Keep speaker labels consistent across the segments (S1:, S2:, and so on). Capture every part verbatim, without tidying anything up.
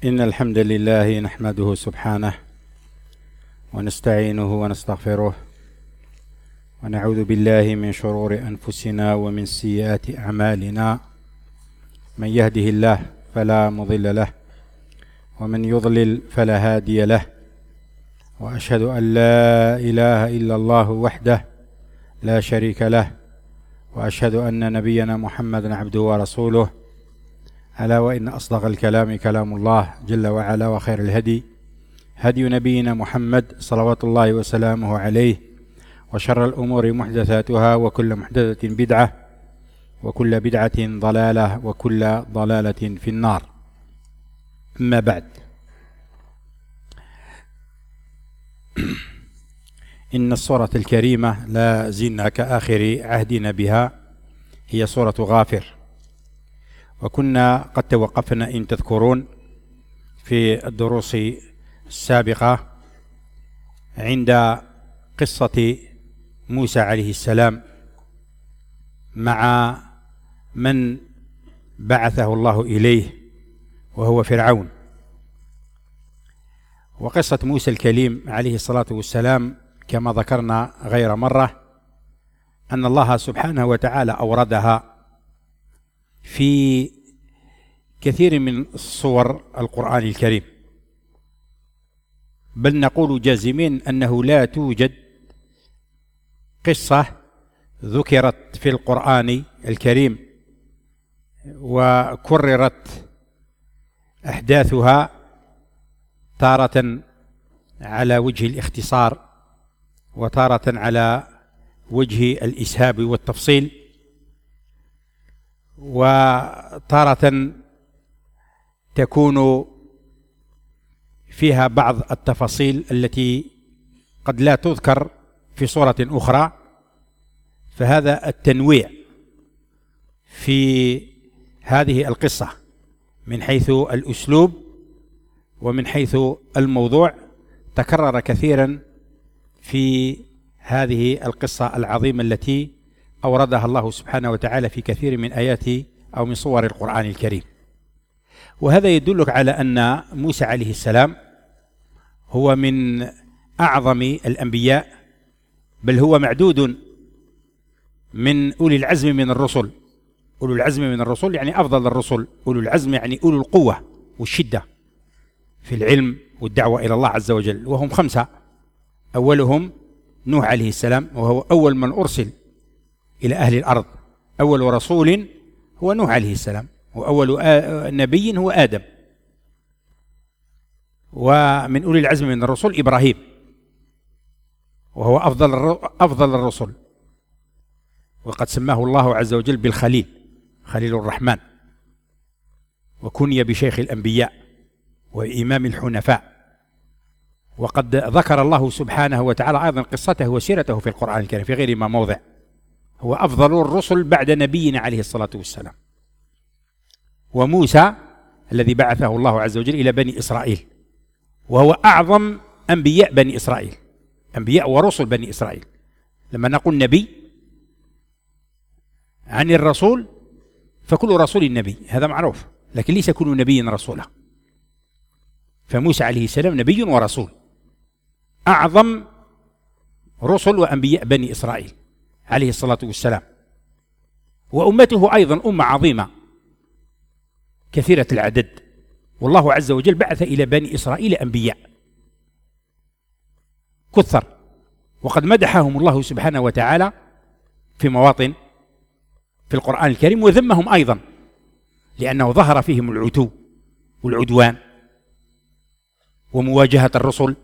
S1: إن الحمد لله نحمده سبحانه ونستعينه ونستغفره ونعوذ بالله من شرور أنفسنا ومن سيئات أعمالنا. من يهده الله فلا مضل له ومن يضلل فلا هادي له، وأشهد أن لا إله إلا الله وحده لا شريك له، وأشهد أن نبينا محمدا عبده ورسوله. ألا وإن أصدق الكلام كلام الله جل وعلا، وخير الهدي هدي نبينا محمد صلوات الله وسلامه عليه، وشر الأمور محدثاتها وكل محدثة بدعة وكل بدعة ضلالة وكل ضلالة في النار. أما بعد، إن السورة الكريمة لا زلنا كآخر عهدنا بها هي سورة غافر، وكنا قد توقفنا إن تذكرون في الدروس السابقة عند قصة موسى عليه السلام مع من بعثه الله إليه وهو فرعون. وقصة موسى الكليم عليه الصلاة والسلام كما ذكرنا غير مرة أن الله سبحانه وتعالى أوردها في كثير من صور القرآن الكريم، بل نقول جازمين أنه لا توجد قصة ذكرت في القرآن الكريم وكررت أحداثها تارة على وجه الاختصار وتارة على وجه الإسهاب والتفصيل، وتارة تكون فيها بعض التفاصيل التي قد لا تذكر في صورة أخرى. فهذا التنويع في هذه القصة من حيث الأسلوب ومن حيث الموضوع تكرر كثيرا في هذه القصة العظيمة التي أوردها الله سبحانه وتعالى في كثير من آيات أو من صور القرآن الكريم. وهذا يدلك على أن موسى عليه السلام هو من أعظم الأنبياء، بل هو معدود من أولي العزم من الرسل. أولو العزم من الرسل يعني أفضل الرسل، أولو العزم يعني أولو القوة والشدة في العلم والدعوة إلى الله عز وجل، وهم خمسة. أولهم نوح عليه السلام، وهو أول من أرسل إلى أهل الأرض. أول رسول هو نوح عليه السلام، وأول نبي هو آدم. ومن أولي العزم من الرسل إبراهيم، وهو أفضل أفضل الرسل، وقد سماه الله عز وجل بالخليل، خليل الرحمن، وكني بشيخ الأنبياء وإمام الحنفاء. وقد ذكر الله سبحانه وتعالى أيضا قصته وسيرته في القرآن الكريم في غير ما موضع. هو أفضل الرسل بعد نبينا عليه الصلاة والسلام. وموسى الذي بعثه الله عز وجل إلى بني إسرائيل، وهو أعظم أنبياء بني إسرائيل، أنبياء ورسل بني إسرائيل. لما نقول نبي عن الرسول فكل رسول نبي، هذا معروف، لكن ليس كل نبي رسولا. فموسى عليه السلام نبي ورسول، أعظم رسل وأنبياء بني إسرائيل عليه الصلاة والسلام. وأمته أيضا أمة عظيمة كثيرة العدد، والله عز وجل بعث إلى بني إسرائيل أنبياء كثر، وقد مدحهم الله سبحانه وتعالى في مواطن في القرآن الكريم، وذمهم أيضا لأنه ظهر فيهم العتو والعدوان ومواجهة الرسل،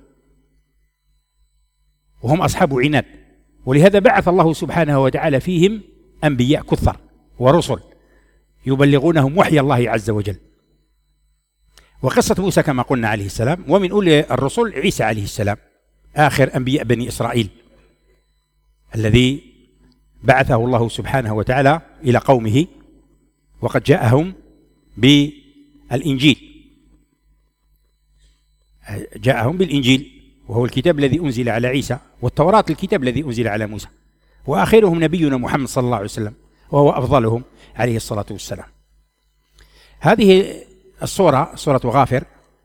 S1: وهم أصحاب عناد. ولهذا بعث الله سبحانه وتعالى فيهم أنبياء كثر ورسل يبلغونهم وحي الله عز وجل. وقصة موسى كما قلنا عليه السلام، ومن أولي الرسل عيسى عليه السلام آخر أنبياء بني إسرائيل الذي بعثه الله سبحانه وتعالى إلى قومه، وقد جاءهم بالإنجيل، جاءهم بالإنجيل وهو الكتاب الذي أنزل على عيسى، والتوراة الكتاب الذي أنزل على موسى، وآخرهم نبينا محمد صلى الله عليه وسلم وهو أفضلهم عليه الصلاة والسلام. هذه الصورة سورة غافر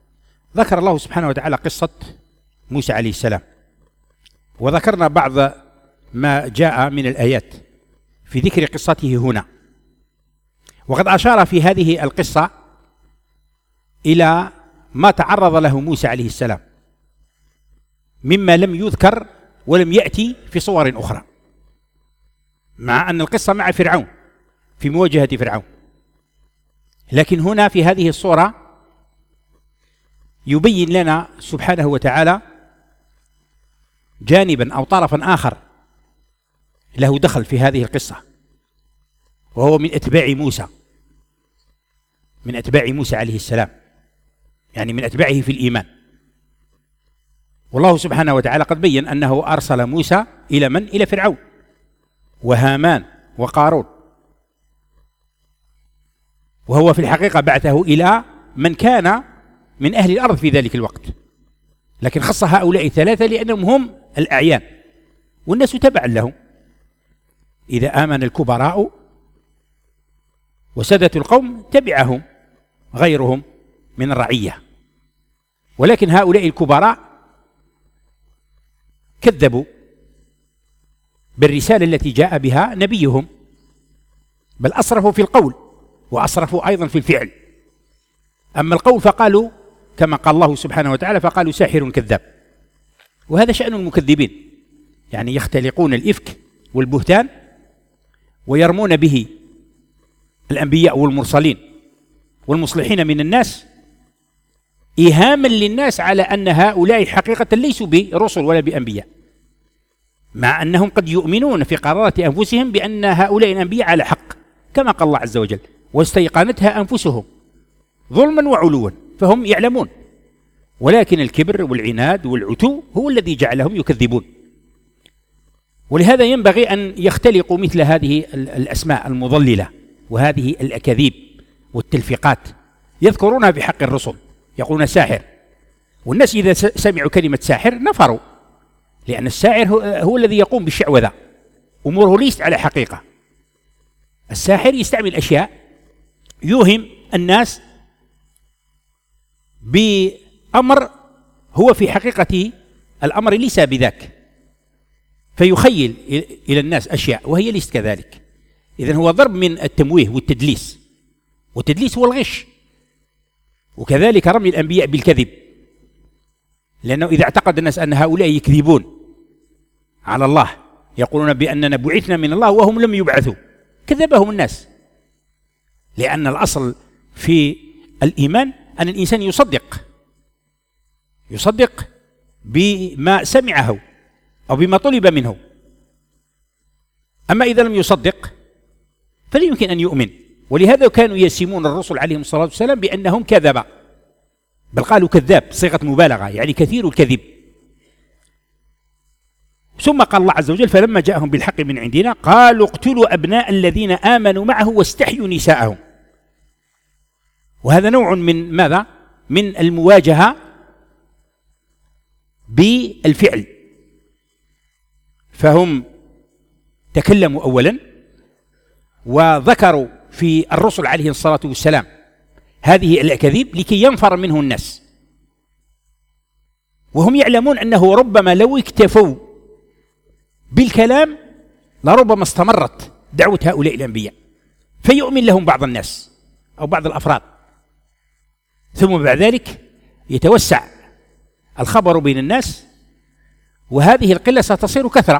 S1: ذكر الله سبحانه وتعالى قصة موسى عليه السلام، وذكرنا بعض ما جاء من الآيات في ذكر قصته هنا. وقد أشار في هذه القصة إلى ما تعرض له موسى عليه السلام مما لم يذكر ولم يأتي في صور أخرى، مع أن القصة مع فرعون في مواجهة فرعون، لكن هنا في هذه الصورة يبين لنا سبحانه وتعالى جانبا أو طرفا آخر له دخل في هذه القصة، وهو من أتباع موسى من أتباع موسى عليه السلام، يعني من أتباعه في الإيمان. والله سبحانه وتعالى قد بين أنه أرسل موسى إلى من؟ إلى فرعون وهامان وقارون، وهو في الحقيقة بعثه إلى من كان من أهل الأرض في ذلك الوقت، لكن خص هؤلاء الثلاثة لأنهم هم الأعيان والناس تبعا لهم. إذا آمن الكبراء وسادة القوم تبعهم غيرهم من الرعية، ولكن هؤلاء الكبراء كذبوا بالرسالة التي جاء بها نبيهم، بل أسرفوا في القول وأسرفوا أيضا في الفعل. أما القول فقالوا كما قال الله سبحانه وتعالى فقالوا ساحر كذاب، وهذا شأن المكذبين، يعني يختلقون الإفك والبهتان ويرمون به الأنبياء والمرسلين والمصلحين من الناس إيهاما للناس على أن هؤلاء حقيقة ليسوا برسل ولا بأنبياء، مع أنهم قد يؤمنون في قرارة أنفسهم بأن هؤلاء الأنبياء على حق، كما قال الله عز وجل واستيقنتها أنفسهم ظلما وعلوا، فهم يعلمون، ولكن الكبر والعناد والعتو هو الذي جعلهم يكذبون. ولهذا ينبغي أن يختلقوا مثل هذه الأسماء المضللة وهذه الأكاذيب والتلفيقات، يذكرونها في حق الرسل، يقولون ساحر، والناس إذا سمعوا كلمة ساحر نفروا، لأن الساحر هو, هو الذي يقوم بالشعوذة، أموره ليست على حقيقة. الساحر يستعمل أشياء يوهم الناس بأمر هو في حقيقته الأمر ليس بذاك، فيخيل إلى الناس أشياء وهي ليست كذلك. إذن هو ضرب من التمويه والتدليس، والتدليس هو الغش، وكذلك رمي الأنبياء بالكذب، لأنه إذا اعتقد الناس أن هؤلاء يكذبون على الله يقولون بأننا بعثنا من الله وهم لم يبعثوا، كذبهم الناس، لأن الأصل في الإيمان أن الإنسان يصدق يصدق بما سمعه أو بما طلب منه. أما إذا لم يصدق فلا يمكن أن يؤمن. ولهذا كانوا يسمون الرسل عليهم الصلاة والسلام بأنهم كذبة، بل قالوا كذاب صيغة مبالغة، يعني كثير الكذب. ثم قال الله عز وجل فلما جاءهم بالحق من عندنا قالوا اقتلوا أبناء الذين آمنوا معه واستحيوا نساءهم. وهذا نوع من ماذا؟ من المواجهة بالفعل. فهم تكلموا أولا وذكروا في الرسل عليه الصلاة والسلام هذه الأكاذيب لكي ينفر منه الناس، وهم يعلمون أنه ربما لو اكتفوا بالكلام لربما استمرت دعوة هؤلاء الأنبياء فيؤمن لهم بعض الناس أو بعض الأفراد، ثم بعد ذلك يتوسع الخبر بين الناس وهذه القلة ستصير كثرة.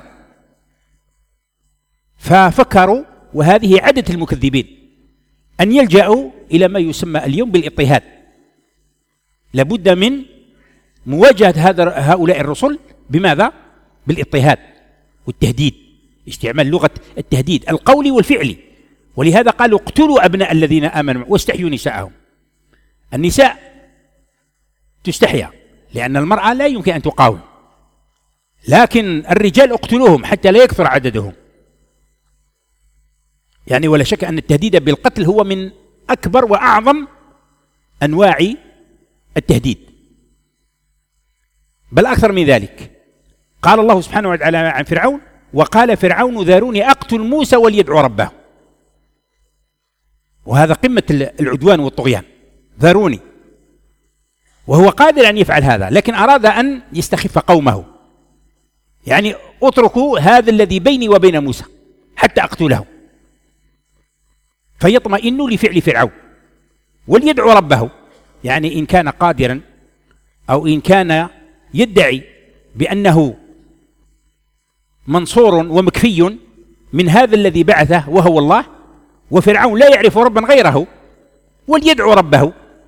S1: ففكروا، وهذه عادة المكذبين، أن يلجأوا إلى ما يسمى اليوم بالاضطهاد. لابد من مواجهة هؤلاء الرسل بماذا؟ بالاضطهاد والتهديد، استعمال لغة التهديد القولي والفعلي. ولهذا قالوا اقتلوا أبناء الذين آمنوا واستحيوا نساءهم. النساء تستحيا لأن المرأة لا يمكن أن تقاوم، لكن الرجال اقتلوهم حتى لا يكثر عددهم. يعني ولا شك أن التهديد بالقتل هو من أكبر وأعظم أنواع التهديد، بل أكثر من ذلك. قال الله سبحانه وتعالى عن فرعون وقال فرعون ذروني أقتل موسى وليدعو ربه، وهذا قمة العدوان والطغيان. ذروني وهو قادر أن يفعل هذا، لكن أراد أن يستخف قومه، يعني اتركوا هذا الذي بيني وبين موسى حتى أقتله، فيطمئنوا لفعل فرعون وليدعو ربه. يعني إن كان قادرا أو إن كان يدعي بأنه منصور ومكفي من هذا الذي بعثه وهو الله، وفرعون لا يعرف ربا غيره، وليدعو ربه.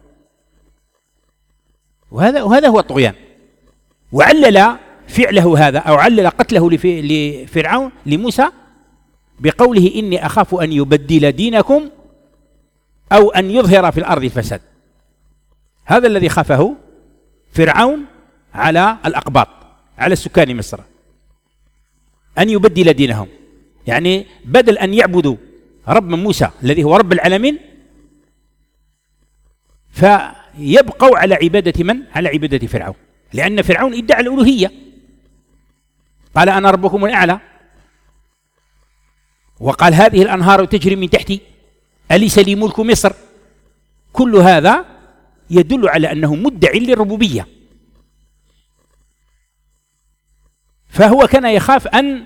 S1: وهذا وهذا هو الطغيان. وعلل فعله هذا أو علل قتله لفرعون لموسى بقوله إني أخاف أن يبدل دينكم أو أن يظهر في الأرض الفساد. هذا الذي خافه فرعون على الأقباط، على السكان مصر، أن يبدل دينهم، يعني بدل أن يعبدوا رب موسى الذي هو رب العالمين فيبقوا على عبادة من؟ على عبادة فرعون، لأن فرعون ادعى الألوهية، قال أنا ربكم الأعلى، وقال هذه الأنهار تجري من تحتي أليس لي ملك مصر. كل هذا يدل على أنه مدعي للربوبية. فهو كان يخاف أن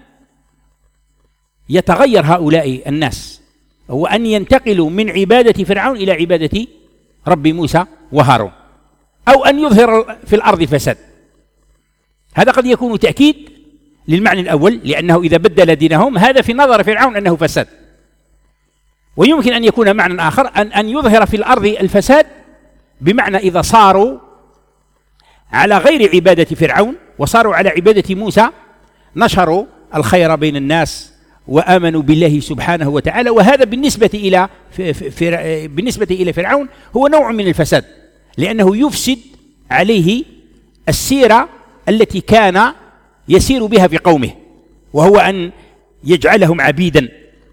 S1: يتغير هؤلاء الناس وأن ينتقلوا من عبادة فرعون إلى عبادة رب موسى وهارون، أو أن يظهر في الأرض فساد. هذا قد يكون تأكيد للمعنى الأول، لأنه إذا بدل دينهم هذا في نظر فرعون أنه فساد. ويمكن أن يكون معنى آخر أن أن يظهر في الأرض الفساد بمعنى إذا صاروا على غير عبادة فرعون وصاروا على عبادة موسى نشروا الخير بين الناس وآمنوا بالله سبحانه وتعالى. وهذا بالنسبة إلى بالنسبة إلى فرعون هو نوع من الفساد، لأنه يفسد عليه السيرة التي كان يسير بها في قومه، وهو أن يجعلهم عبيدا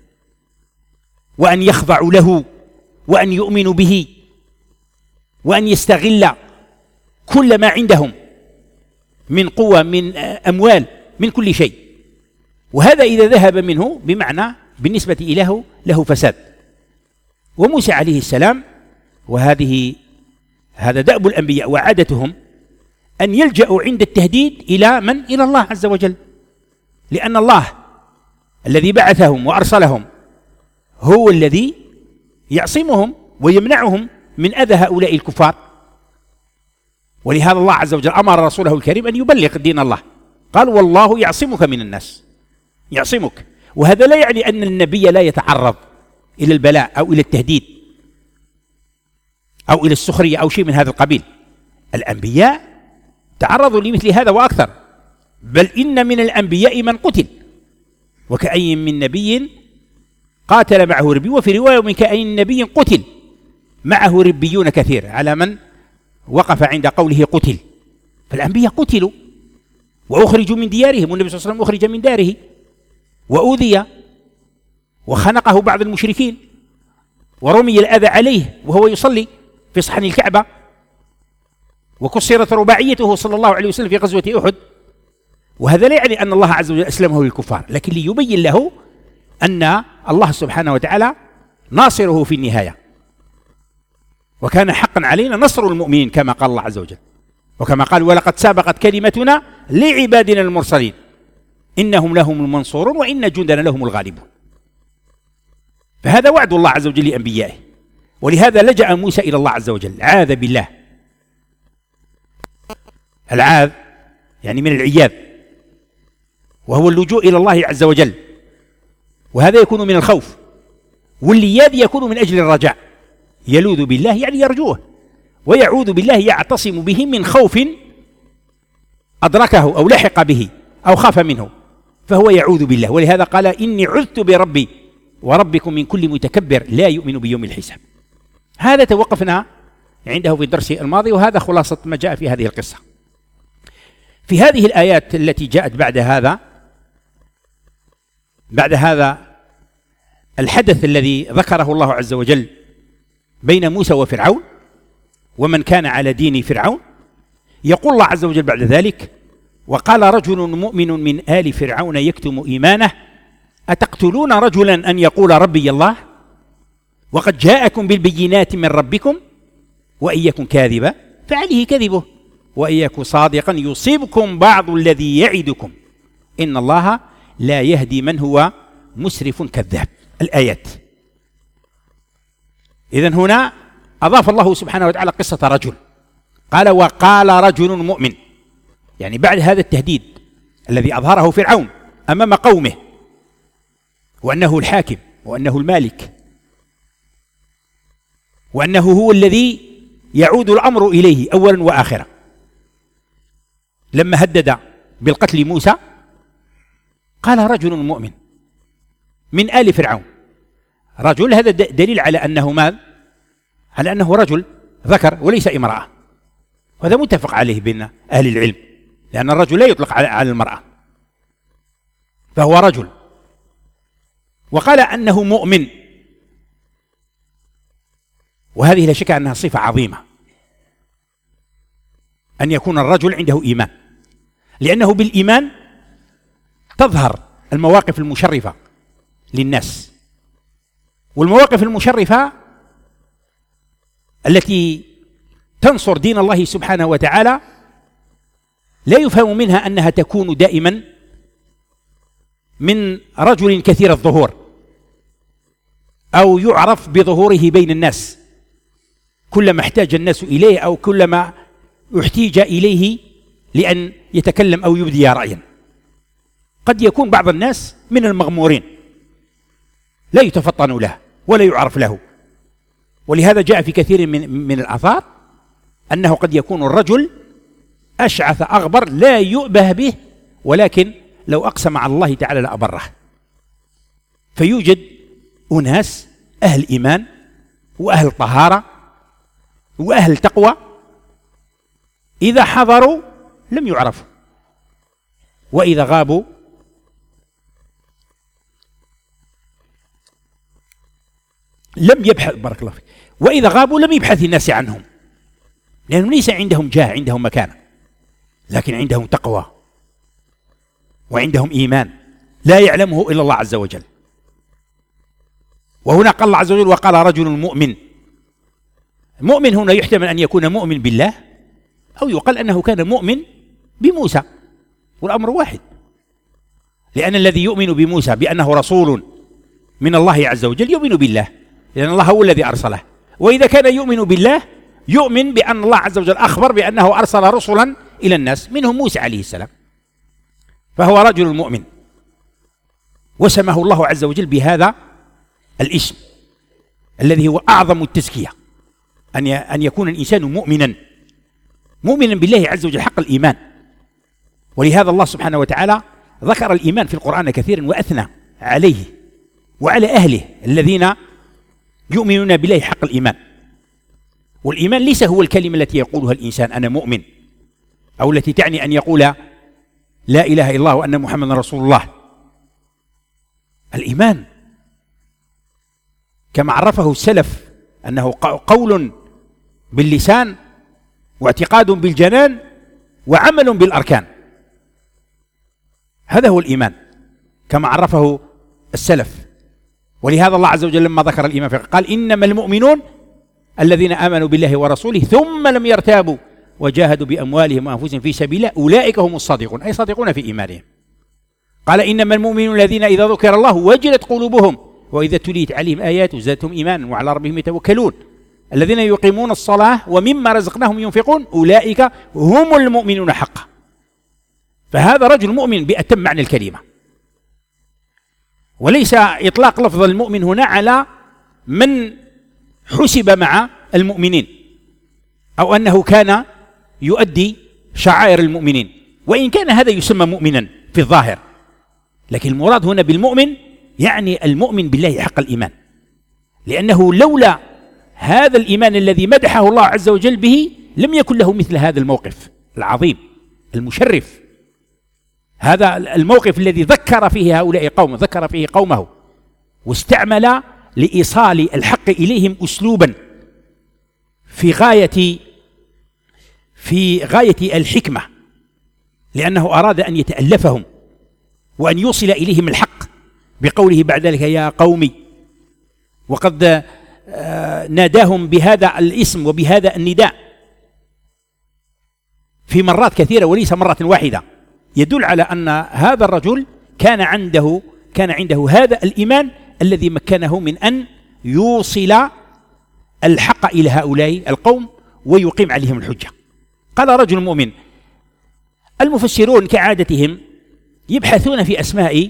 S1: وأن يخضعوا له وأن يؤمنوا به وأن يستغل كل ما عندهم من قوة، من أموال، من كل شيء. وهذا إذا ذهب منه بمعنى بالنسبة إليه له فساد. وموسى عليه السلام، وهذه هذا دأب الأنبياء وعادتهم أن يلجأوا عند التهديد إلى من؟ إلى الله عز وجل، لأن الله الذي بعثهم وأرسلهم هو الذي يعصمهم ويمنعهم من أذى هؤلاء الكفار. ولهذا الله عز وجل أمر رسوله الكريم أن يبلغ دين الله، قال والله يعصمك من الناس، يعصمك. وهذا لا يعني أن النبي لا يتعرض إلى البلاء أو إلى التهديد أو إلى السخرية أو شيء من هذا القبيل. الأنبياء تعرضوا لمثل هذا وأكثر، بل إن من الأنبياء من قتل، وكأي من نبي قاتل معه ربي، وفي رواية من كأي نبي قتل معه ربيون كثير، على من وقف عند قوله قتل. فالأنبياء قتلوا وأخرجوا من ديارهم، والنبي صلى الله عليه وسلم أخرج من داره وأوذي وخنقه بعض المشركين ورمي الأذى عليه وهو يصلي في صحن الكعبة، وكسرت رباعيته صلى الله عليه وسلم في غزوة أحد. وهذا لا يعني أن الله عز وجل أسلمه للكفار، لكن ليبين له أن الله سبحانه وتعالى ناصره في النهاية، وكان حقا علينا نصر المؤمنين كما قال الله عز وجل، وكما قال ولقد سبقت كلمتنا لعبادنا المرسلين إنهم لهم المنصورون وإن جندنا لهم الغالبون. فهذا وعد الله عز وجل لأنبيائه، ولهذا لجأ موسى إلى الله عز وجل، عاذ بالله. العاذ يعني من العياذ، وهو اللجوء إلى الله عز وجل، وهذا يكون من الخوف، واللياذ يكون من أجل الرجاء. يلوذ بالله يعني يرجوه، ويعوذ بالله يعتصم به من خوف أدركه أو لحق به أو خاف منه، فهو يعوذ بالله. ولهذا قال إني عذت بربي وربكم من كل متكبر لا يؤمن بيوم الحساب. هذا توقفنا عنده في الدرس الماضي، وهذا خلاصة ما جاء في هذه القصة. في هذه الآيات التي جاءت بعد هذا بعد هذا الحدث الذي ذكره الله عز وجل بين موسى وفرعون ومن كان على دين فرعون، يقول الله عز وجل بعد ذلك وقال رجل مؤمن من آل فرعون يكتم إيمانه أتقتلون رجلا أن يقول ربي الله وقد جاءكم بالبينات من ربكم وإن يكن كاذبا فعليه كذبه، وإن يك صادقا يصيبكم بعض الذي يعدكم إن الله لا يهدي من هو مسرف كذاب. الآيات. إذن هنا أضاف الله سبحانه وتعالى قصة رجل، قال وقال رجل مؤمن، يعني بعد هذا التهديد الذي أظهره فرعون أمام قومه وأنه الحاكم وأنه المالك وأنه هو الذي يعود الأمر إليه أولا وآخرا، لما هدد بالقتل موسى قال رجل مؤمن من آل فرعون. رجل هذا دليل على أنه ماذا؟ على أنه رجل ذكر وليس امرأة، وهذا متفق عليه بين أهل العلم، لأن الرجل لا يطلق على المرأة، فهو رجل. وقال أنه مؤمن، وهذه لا شك أنها صفة عظيمة، أن يكون الرجل عنده إيمان، لأنه بالإيمان تظهر المواقف المشرفة للناس، والمواقف المشرفة التي تنصر دين الله سبحانه وتعالى لا يفهم منها أنها تكون دائما من رجل كثير الظهور أو يعرف بظهوره بين الناس كلما احتاج الناس إليه أو كلما احتيج إليه لأن يتكلم أو يبدي رأيا. قد يكون بعض الناس من المغمورين لا يتفطن له ولا يعرف له، ولهذا جاء في كثير من, من الآثار أنه قد يكون الرجل أشعث أغبر لا يؤبه به، ولكن لو أقسم على الله تعالى لأبره. فيوجد أناس أهل إيمان وأهل طهارة وأهل تقوى إذا حضروا لم يعرفوا، وإذا غابوا لم يبحث بارك الله فيك وإذا غابوا لم يبحث الناس عنهم، لأنهم ليس عندهم جاه، عندهم مكانة، لكن عندهم تقوى وعندهم إيمان لا يعلمه إلا الله عز وجل. وهنا قال الله عز وجل وقال رجل مؤمن. مؤمن هنا يحتمل أن يكون مؤمن بالله أو يقال أنه كان مؤمن بموسى، والأمر واحد، لأن الذي يؤمن بموسى بأنه رسول من الله عز وجل يؤمن بالله، لأن الله هو الذي أرسله. وإذا كان يؤمن بالله يؤمن بأن الله عز وجل أخبر بأنه أرسل رسلا إلى الناس منهم موسى عليه السلام، فهو رجل مؤمن، وسمه الله عز وجل بهذا الاسم الذي هو أعظم التزكية، أن أن يكون الإنسان مؤمنا مؤمنا بالله عز وجل حق الإيمان. ولهذا الله سبحانه وتعالى ذكر الإيمان في القرآن كثيرا وأثنى عليه وعلى أهله الذين يؤمنون بالله حق الإيمان. والإيمان ليس هو الكلمة التي يقولها الإنسان أنا مؤمن، أو التي تعني أن يقول لا إله إلا الله وأن محمد رسول الله. الإيمان كما عرفه السلف أنه قول باللسان واعتقاد بالجنان وعمل بالأركان، هذا هو الإيمان كما عرفه السلف. ولهذا الله عز وجل لما ذكر الإيمان قال إنما المؤمنون الذين آمنوا بالله ورسوله ثم لم يرتابوا وجاهدوا بأموالهم وأنفسهم في سبيل الله أولئك هم الصادقون، أي صادقون في إيمانهم. قال إنما المؤمنون الذين إذا ذكر الله وجلت قلوبهم وإذا تليت عليهم آياته زادتهم إيمانا وعلى ربهم يتوكلون الذين يقيمون الصلاة ومما رزقناهم ينفقون أولئك هم المؤمنون حقا. فهذا رجل مؤمن بأتم معنى الكلمة، وليس إطلاق لفظ المؤمن هنا على من حسب مع المؤمنين أو أنه كان يؤدي شعائر المؤمنين، وإن كان هذا يسمى مؤمنا في الظاهر، لكن المراد هنا بالمؤمن يعني المؤمن بالله حق الإيمان، لأنه لولا هذا الإيمان الذي مدحه الله عز وجل به لم يكن له مثل هذا الموقف العظيم المشرف، هذا الموقف الذي ذكر فيه هؤلاء قوم ذكر فيه قومه واستعمل لإيصال الحق إليهم أسلوبا في غاية في غاية الحكمة، لأنه أراد أن يتألفهم وأن يوصل إليهم الحق بقوله بعد ذلك يا قومي، وقد ناداهم بهذا الاسم وبهذا النداء في مرات كثيرة وليس مرة واحدة، يدل على أن هذا الرجل كان عنده كان عنده هذا الإيمان الذي مكنه من أن يوصل الحق إلى هؤلاء القوم ويقيم عليهم الحجة. قال رجل مؤمن. المفسرون كعادتهم يبحثون في أسماء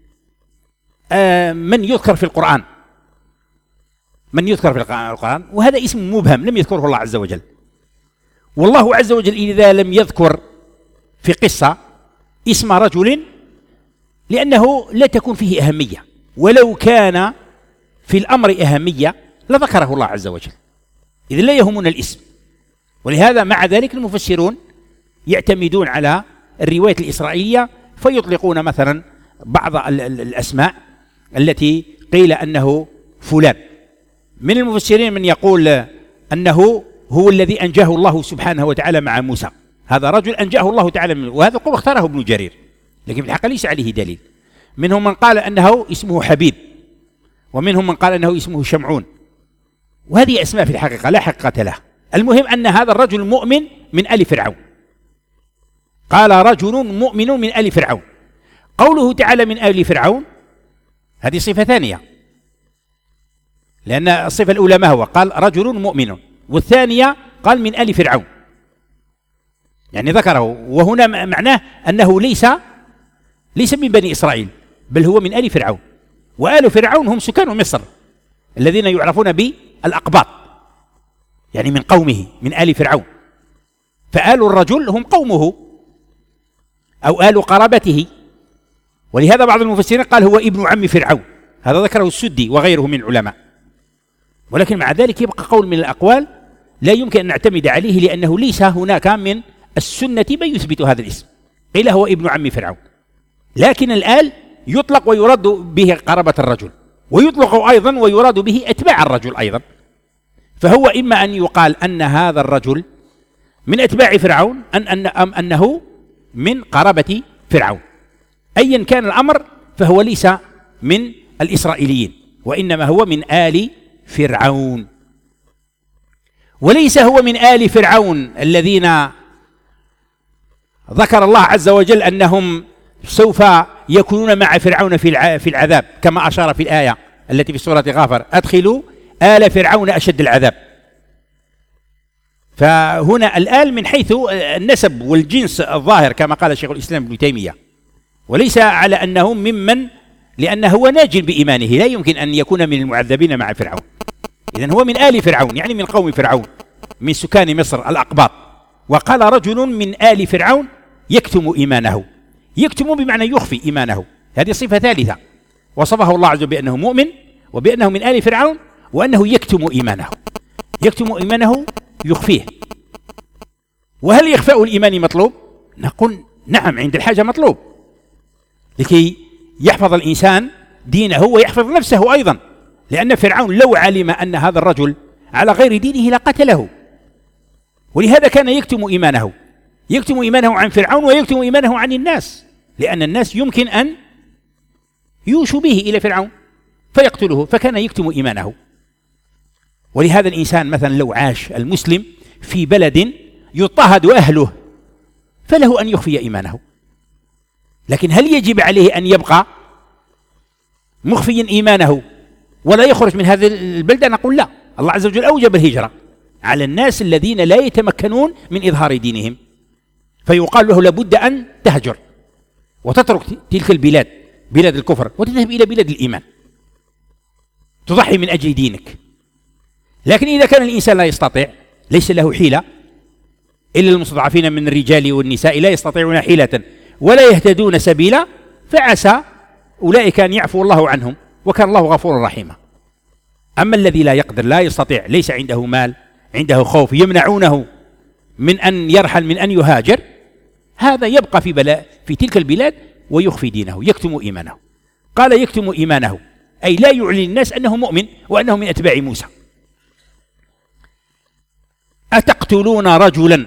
S1: من يذكر في القرآن من يذكر في القرآن وهذا اسم مبهم لم يذكره الله عز وجل. والله عز وجل إذا لم يذكر في قصة اسم رجل لأنه لا تكون فيه أهمية، ولو كان في الأمر أهمية لذكره الله عز وجل، إذن لا يهمنا الاسم. ولهذا مع ذلك المفسرون يعتمدون على الرواية الإسرائيلية فيطلقون مثلا بعض الأسماء التي قيل أنه فلان. من المفسرين من يقول أنه هو الذي أنجاه الله سبحانه وتعالى مع موسى، هذا رجل أنجاه الله تعالى منه، وهذا قول اختاره ابن جرير لكن في الحقيقة ليس عليه دليل. منهم من قال أنه اسمه حبيب، ومنهم من قال أنه اسمه شمعون، وهذه أسماء في الحقيقة لا حقيقة لها. المهم أن هذا الرجل مؤمن من آل فرعون. قال رجل مؤمن من آل فرعون. قوله تعالى من آل فرعون هذه صفة ثانية، لأن الصفة الأولى ما هو؟ قال رجل مؤمن، والثانية قال من آل فرعون، يعني ذكره، وهنا معناه أنه ليس ليس من بني إسرائيل بل هو من آل فرعون. وآل فرعون هم سكان مصر الذين يعرفون بالأقباط، يعني من قومه من آل فرعون. فآل الرجل هم قومه أو آل قرابته، ولهذا بعض المفسرين قال هو ابن عم فرعون، هذا ذكره السدي وغيره من العلماء. ولكن مع ذلك يبقى قول من الأقوال لا يمكن أن نعتمد عليه، لأنه ليس هناك من السنة من يثبت هذا الاسم، قيل هو ابن عم فرعون. لكن الآل يطلق ويراد به قرابة الرجل، ويطلق أيضا ويراد به أتباع الرجل أيضا. فهو إما أن يقال أن هذا الرجل من أتباع فرعون أن أن أم أنه من قرابة فرعون. أيا كان الأمر فهو ليس من الإسرائيليين، وإنما هو من آل فرعون، وليس هو من آل فرعون الذين ذكر الله عز وجل أنهم سوف يكونون مع فرعون في العذاب، كما أشار في الآية التي في سورة غافر أدخلوا آل فرعون أشد العذاب. فهنا الآل من حيث النسب والجنس الظاهر كما قال شيخ الإسلام ابن تيمية، وليس على أنهم ممن، لأنه هو ناج بإيمانه لا يمكن أن يكون من المعذبين مع فرعون. إذن هو من آل فرعون يعني من قوم فرعون من سكان مصر الأقباط. وقال رجل من آل فرعون يكتم إيمانه، يكتم بمعنى يخفي إيمانه، هذه صفة ثالثة وصفه الله عز وجل بأنه مؤمن وبأنه من آل فرعون وأنه يكتم إيمانه. يكتم إيمانه يخفيه. وهل إخفاء الإيمان مطلوب؟ نقول نعم عند الحاجة مطلوب، لكي يحفظ الإنسان دينه ويحفظ نفسه أيضا، لأن فرعون لو علم أن هذا الرجل على غير دينه لقتله، ولهذا كان يكتم إيمانه، يكتم إيمانه عن فرعون ويكتم إيمانه عن الناس، لأن الناس يمكن أن يوشوا به إلى فرعون فيقتله، فكان يكتم إيمانه. ولهذا الإنسان مثلا لو عاش المسلم في بلد يضطهد أهله فله أن يخفي إيمانه، لكن هل يجب عليه أن يبقى مخفيا إيمانه ولا يخرج من هذه البلدة؟ نقول لا، الله عز وجل أوجب الهجرة على الناس الذين لا يتمكنون من إظهار دينهم، فيقال له لابد أن تهجر وتترك تلك البلاد بلاد الكفر وتذهب إلى بلاد الإيمان تضحي من أجل دينك. لكن إذا كان الإنسان لا يستطيع، ليس له حيلة، إلا المستضعفين من الرجال والنساء لا يستطيعون حيلة ولا يهتدون سبيلا، فعسى أولئك أن يعفو الله عنهم وكان الله غفورا رحيما. أما الذي لا يقدر لا يستطيع، ليس عنده مال، عنده خوف يمنعونه من أن يرحل من أن يهاجر، هذا يبقى في بلاء في تلك البلاد ويخفي دينه، يكتم إيمانه. قال يكتم إيمانه أي لا يعلن الناس أنه مؤمن وأنه من أتباع موسى. أتقتلون رجلا،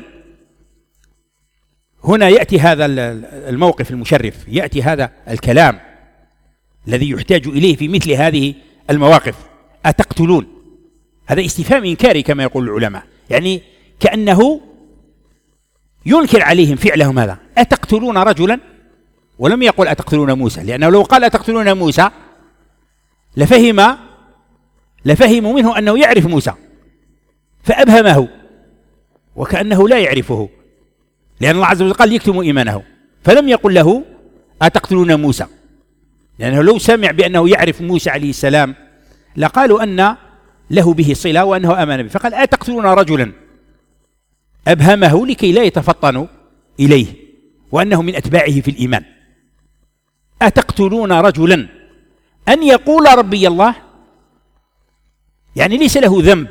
S1: هنا يأتي هذا الموقف المشرف، يأتي هذا الكلام الذي يحتاج إليه في مثل هذه المواقف. أتقتلون، هذا استفهام إنكاري كما يقول العلماء، يعني كأنه ينكر عليهم فعلهم هذا. أتقتلون رجلا، ولم يقل أتقتلون موسى، لأنه لو قال أتقتلون موسى لفهم لفهموا منه أنه يعرف موسى فأبهمه وكأنه لا يعرفه، لأن الله عز وجل قال يكتم إيمانه، فلم يقل له أتقتلون موسى، لأنه لو سمع بأنه يعرف موسى عليه السلام لقالوا أن له به صلة وأنه آمن به، فقال أتقتلون رجلا، أبهمه لكي لا يتفطنوا إليه وأنه من أتباعه في الإيمان. أتقتلون رجلا أن يقول ربي الله، يعني ليس له ذنب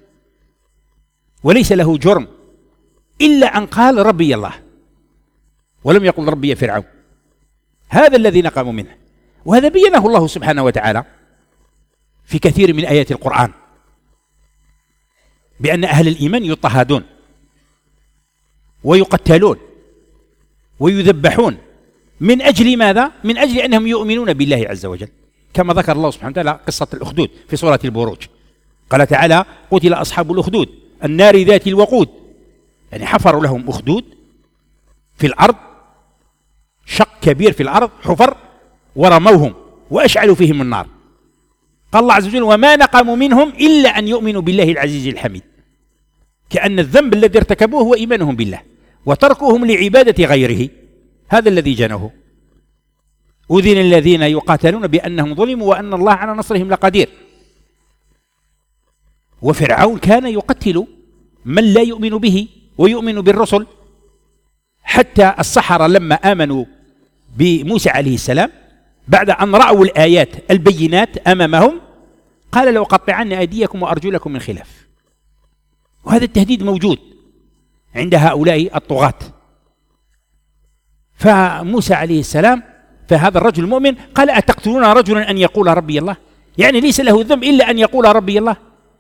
S1: وليس له جرم إلا أن قال ربي الله ولم يقل ربي فرعون. هذا الذي نقموا منه، وهذا بينه الله سبحانه وتعالى في كثير من آيات القرآن، بأن أهل الإيمان يضطهدون ويقتلون ويذبحون من أجل ماذا؟ من أجل أنهم يؤمنون بالله عز وجل، كما ذكر الله سبحانه وتعالى قصة الأخدود في سورة البروج، قال تعالى قتل أصحاب الأخدود النار ذات الوقود، يعني حفروا لهم أخدود في الأرض، شق كبير في الأرض حفر ورموهم وأشعلوا فيهم النار. قال الله عز وجل وما نقموا منهم إلا أن يؤمنوا بالله العزيز الحميد، كأن الذنب الذي ارتكبوه هو إيمانهم بالله وتركوهم لعبادة غيره، هذا الذي جنوه. أذن الذين يقاتلون بأنهم ظلموا وأن الله على نصرهم لقدير. وفرعون كان يقتل من لا يؤمن به ويؤمن بالرسل، حتى السحرة لما آمنوا بموسى عليه السلام بعد أن رأوا الآيات البينات أمامهم قال لأقطعن أيديكم وأرجلكم من خلاف. وهذا التهديد موجود عند هؤلاء الطغاة. فموسى عليه السلام فهذا الرجل المؤمن قال أتقتلون رجلا أن يقول ربي الله، يعني ليس له الذنب إلا أن يقول ربي الله.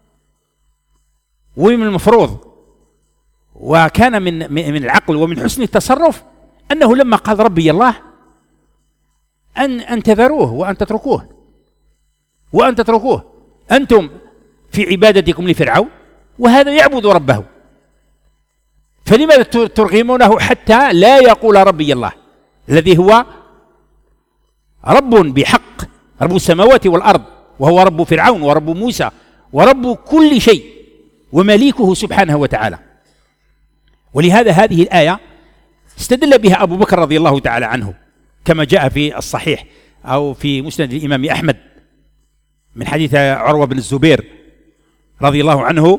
S1: ومن المفروض وكان من من العقل ومن حسن التصرف أنه لما قال ربي الله أن أن تذروه وأن تتركوه وأن تتركوه أنتم في عبادتكم لفرعون وهذا يعبد ربه، فلماذا ترغمونه حتى لا يقول ربي الله الذي هو رب بحق، رب السماوات والأرض، وهو رب فرعون ورب موسى ورب كل شيء ومليكه سبحانه وتعالى. ولهذا هذه الآية استدل بها أبو بكر رضي الله تعالى عنه كما جاء في الصحيح أو في مسند الإمام أحمد من حديث عروة بن الزبير رضي الله عنه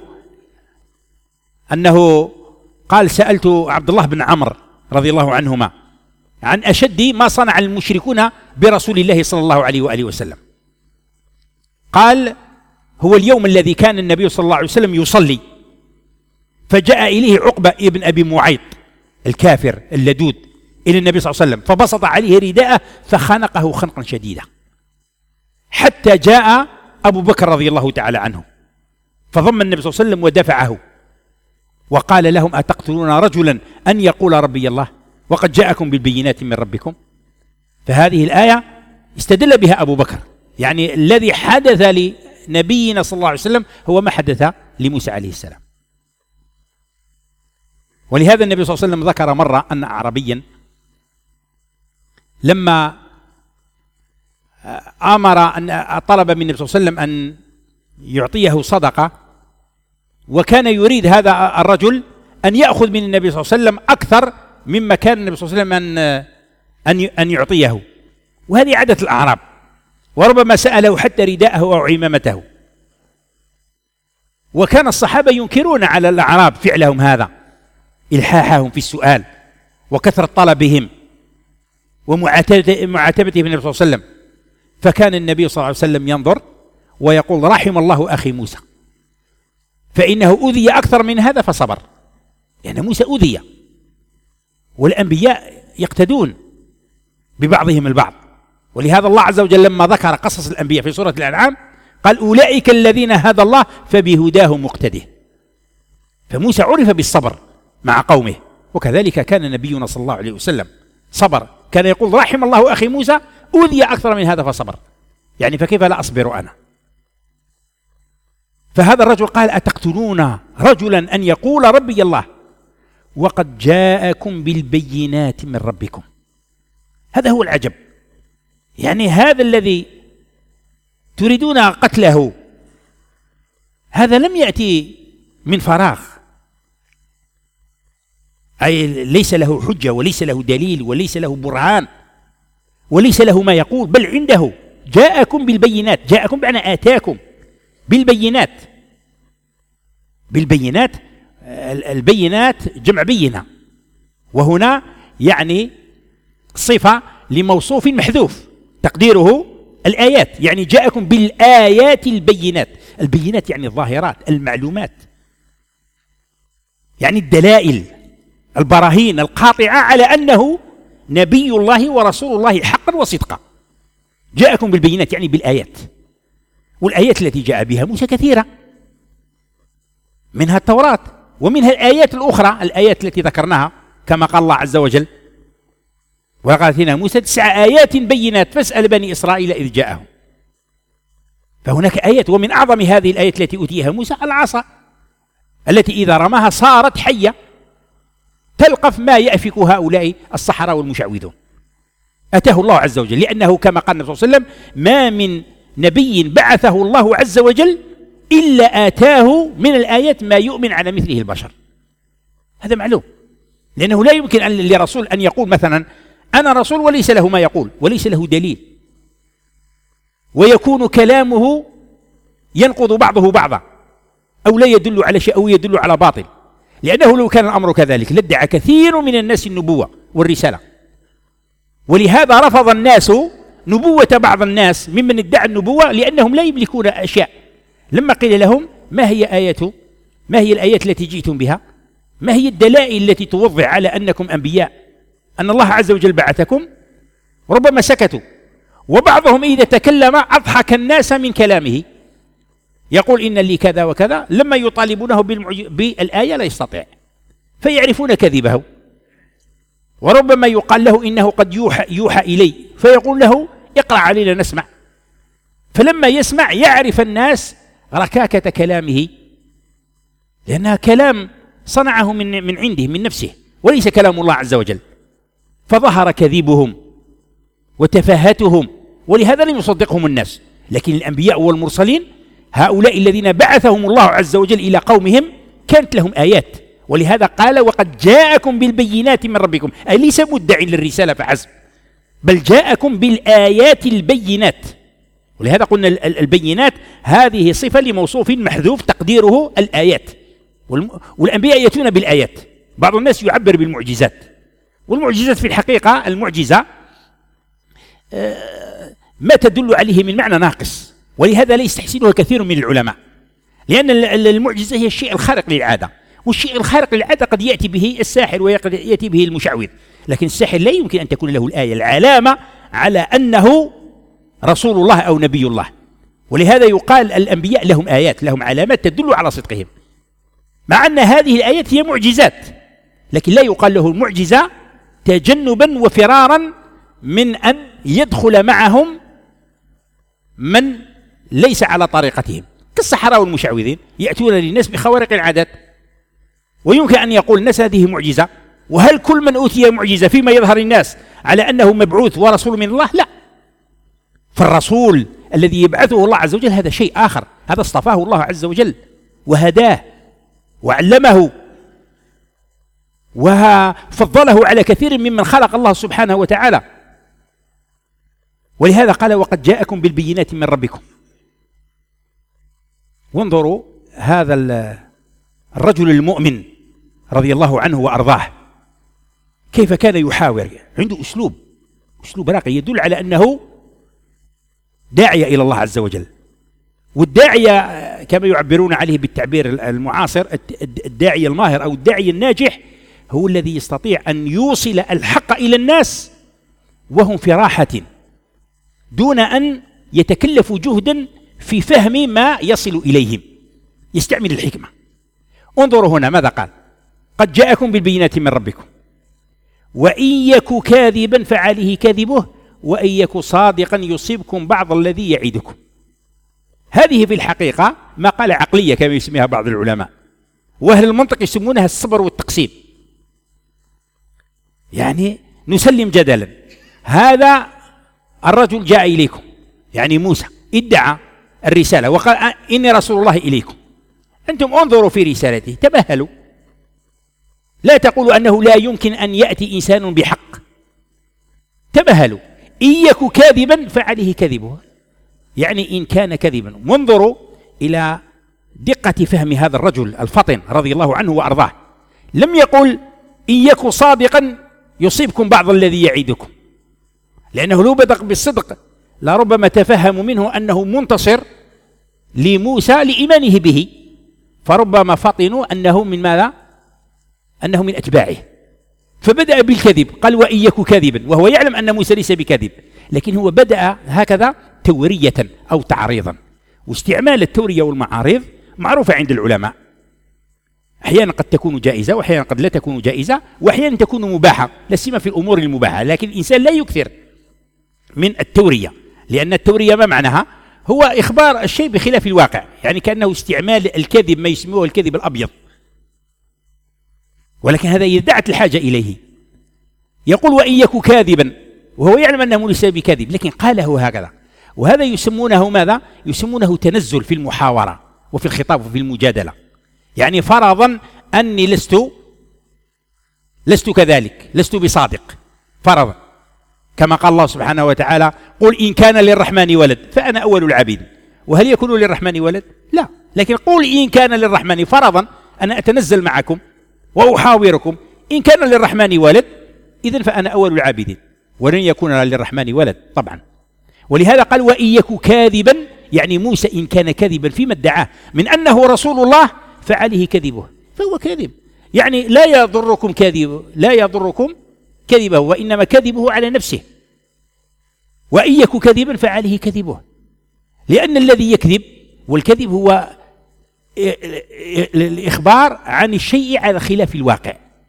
S1: أنه قال سألت عبد الله بن عمرو رضي الله عنهما عن أشد ما صنع المشركون برسول الله صلى الله عليه وآله وسلم، قال هو اليوم الذي كان النبي صلى الله عليه وسلم يصلي فجاء إليه عقبة ابن أبي معيط الكافر اللدود إلى النبي صلى الله عليه وسلم فبسط عليه رداءه فخنقه خنقا شديدا حتى جاء أبو بكر رضي الله تعالى عنه فضم النبي صلى الله عليه وسلم ودفعه وقال لهم أتقتلون رجلا أن يقول ربي الله وقد جاءكم بالبينات من ربكم. فهذه الآية استدل بها أبو بكر، يعني الذي حدث لنبينا صلى الله عليه وسلم هو ما حدث لموسى عليه السلام. ولهذا النبي صلى الله عليه وسلم ذكر مرة أن أعرابيا لما أمر أن طلب من النبي صلى الله عليه وسلم أن يعطيه صدقة، وكان يريد هذا الرجل أن يأخذ من النبي صلى الله عليه وسلم أكثر مما كان النبي صلى الله عليه وسلم أن أن يعطيه، وهذه عادة الأعراب، وربما سأله حتى رداءه أو عمامته. وكان الصحابة ينكرون على الأعراب فعلهم هذا، إلحاحهم في السؤال وكثرة طلبهم ومعاتبته بالنبي صلى الله عليه وسلم. فكان النبي صلى الله عليه وسلم ينظر ويقول رحم الله أخي موسى فإنه أذي أكثر من هذا فصبر. يعني موسى أذي، والأنبياء يقتدون ببعضهم البعض. ولهذا الله عز وجل لما ذكر قصص الأنبياء في سورة الأنعام قال أولئك الذين هدى الله فبهداه مقتده. فموسى عرف بالصبر مع قومه، وكذلك كان نبينا صلى الله عليه وسلم صبر، كان يقول رحم الله أخي موسى أوذي أكثر من هذا فصبر، يعني فكيف لا أصبر أنا. فهذا الرجل قال أتقتلون رجلا أن يقول ربي الله وقد جاءكم بالبينات من ربكم. هذا هو العجب، يعني هذا الذي تريدون قتله هذا لم يأتي من فراغ، أي ليس له حجة وليس له دليل وليس له برهان وليس له ما يقول، بل عنده جاءكم بالبينات. جاءكم بمعنى آتاكم بالبينات. بالبينات، البينات جمع بينة، وهنا يعني صفة لموصوف محذوف تقديره الآيات، يعني جاءكم بالآيات البينات. البينات يعني الظاهرات، المعلومات، يعني الدلائل، البراهين القاطعة على أنه نبي الله ورسول الله حقا وصدقا. جاءكم بالبينات يعني بالآيات، والآيات التي جاء بها موسى كثيرة، منها التوراة ومنها الآيات الأخرى، الآيات التي ذكرناها كما قال الله عز وجل: ولقد آتينا موسى تسع آيات بينات فاسأل بني إسرائيل إذ جاءهم. فهناك آيات، ومن أعظم هذه الآيات التي أوتيها موسى العصا التي إذا رماها صارت حية تلقف ما يأفك هؤلاء السحرة والمشعوذون. أتاه الله عز وجل، لأنه كما قال النبي صلى الله عليه وسلم: ما من نبي بعثه الله عز وجل إلا آتاه من الآيات ما يؤمن على مثله البشر. هذا معلوم، لأنه لا يمكن أن لرسول أن يقول مثلا أنا رسول وليس له ما يقول وليس له دليل، ويكون كلامه ينقض بعضه بعضا أو لا يدل على شيء أو يدل على باطل، لأنه لو كان الأمر كذلك لادعى كثير من الناس النبوة والرسالة. ولهذا رفض الناس نبوة بعض الناس ممن ادعى النبوة، لأنهم لا يملكون أشياء. لما قيل لهم: ما هي آية ما هي الآيات التي جئتم بها؟ ما هي الدلائل التي توضح على أنكم أنبياء، أن الله عز وجل بعثكم؟ ربما سكتوا، وبعضهم إذا تكلم أضحك الناس من كلامه، يقول إن لي كذا وكذا، لما يطالبونه بالآية لا يستطيع، فيعرفون كذبه. وربما يقال له إنه قد يوحى, يوحى إلي، فيقول له: اقرأ علينا نسمع. فلما يسمع يعرف الناس ركاكة كلامه، لأنها كلام صنعه من, من عنده من نفسه وليس كلام الله عز وجل. فظهر كذبهم وتفاهتهم، ولهذا لم يصدقهم الناس. لكن الأنبياء والمرسلين هؤلاء الذين بعثهم الله عز وجل إلى قومهم كانت لهم آيات، ولهذا قال: وقد جاءكم بالبينات من ربكم، أي ليس مدعي للرسالة فحسب، بل جاءكم بالآيات البينات. ولهذا قلنا البينات هذه صفة لموصوف محذوف تقديره الآيات، والأنبياء يأتون بالآيات. بعض الناس يعبر بالمعجزات، والمعجزات في الحقيقة المعجزة ما تدل عليه من معنى ناقص، ولهذا لا يستحسنها كثير من العلماء، لأن المعجزة هي الشيء الخارق للعادة، والشيء الخارق للعادة قد يأتي به الساحر وقد يأتي به المشعوذ، لكن الساحر لا يمكن أن تكون له الآية العلامة على أنه رسول الله أو نبي الله. ولهذا يقال الأنبياء لهم آيات، لهم علامات تدل على صدقهم، مع أن هذه الآيات هي معجزات، لكن لا يقال له المعجزة تجنبا وفرارا من أن يدخل معهم من ليس على طريقتهم، كالسحرة والمشعوذين يأتون للناس بخوارق العادات، ويمكن أن يقول الناس هذه معجزة. وهل كل من أوتي معجزة فيما يظهر الناس على أنه مبعوث ورسول من الله؟ لا، فالرسول الذي يبعثه الله عز وجل هذا شيء آخر، هذا اصطفاه الله عز وجل وهداه وعلمه وفضله على كثير ممن خلق الله سبحانه وتعالى. ولهذا قال: وقد جاءكم بالبينات من ربكم. وانظروا هذا الرجل المؤمن رضي الله عنه وأرضاه كيف كان يحاور، عنده أسلوب أسلوب راقي يدل على أنه داعية إلى الله عز وجل. والداعية كما يعبرون عليه بالتعبير المعاصر الداعية الماهر أو الداعية الناجح هو الذي يستطيع أن يوصل الحق إلى الناس وهم في راحة، دون أن يتكلفوا جهدا في فهم ما يصل إليهم، يستعمل الحكمة. انظروا هنا ماذا قال: قد جاءكم بالبينات من ربكم وإن يك كاذبا فعليه كذبه وإن يك صادقا يصيبكم بعض الذي يعدكم. هذه في الحقيقة ما قال عقلية كما يسميها بعض العلماء، وأهل المنطق يسمونها الصبر والتقسيم. يعني نسلم جدلا هذا الرجل جاء إليكم، يعني موسى ادعى الرسالة وقال إني رسول الله إليكم، أنتم انظروا في رسالته، تبهلوا، لا تقولوا أنه لا يمكن أن يأتي إنسان بحق، تبهلوا، إن يك كاذبا فعليه كذبه، يعني إن كان كذبا. وانظروا إلى دقة فهم هذا الرجل الفطن رضي الله عنه وأرضاه، لم يقل إن يك صادقا يصيبكم بعض الذي يعيدكم، لأنه لو بدأ بالصدق لربما تفهموا منه أنه منتصر لموسى لإيمانه به، فربما فطنوا أنه من ماذا؟ أنه من أتباعه، فبدأ بالكذب، قال وإن يك كاذبا، وهو يعلم أن موسى ليس بكاذب، لكن هو بدأ هكذا تورية أو تعريضا. واستعمال التورية والمعارض معروفة عند العلماء، أحيانا قد تكون جائزة وأحيانا قد لا تكون جائزة وأحيانا تكون مباحة، لا سيما في الأمور المباحة، لكن الإنسان لا يكثر من التورية، لأن التورية ما معناها؟ هو إخبار الشيء بخلاف الواقع، يعني كأنه استعمال الكذب، ما يسموه الكذب الأبيض، ولكن هذا إذا دعت الحاجة إليه. يقول وإن يك كاذبا، وهو يعلم أنه ليس بكاذب، لكن قاله هكذا، وهذا يسمونه ماذا؟ يسمونه تنزل في المحاورة وفي الخطاب وفي المجادلة، يعني فرضا أني لست لست كذلك، لست بصادق، فرضا، كما قال الله سبحانه وتعالى قل إن كان للرحمن ولد فأنا أول العابدين، وهل يكون للرحمن ولد؟ لا، لكن قل إن كان للرحمن، فرضا أنا أتنزل معكم وأحاوركم، إن كان للرحمن ولد إذن فأنا أول العابدين، ولن يكون للرحمن ولد طبعا. ولهذا قال وإن يك كاذبا، يعني موسى إن كان كذبا فيما ادعاه من أنه رسول الله فعليه كذبه، فهو كاذب، يعني لا يضركم كذبه، لا يضركم كذبه، وإنما كذبه على نفسه. وإن يك كذبا فعليه كذبه، لأن الذي يكذب، والكذب هو الإخبار عن الشيء على خلاف الواقع،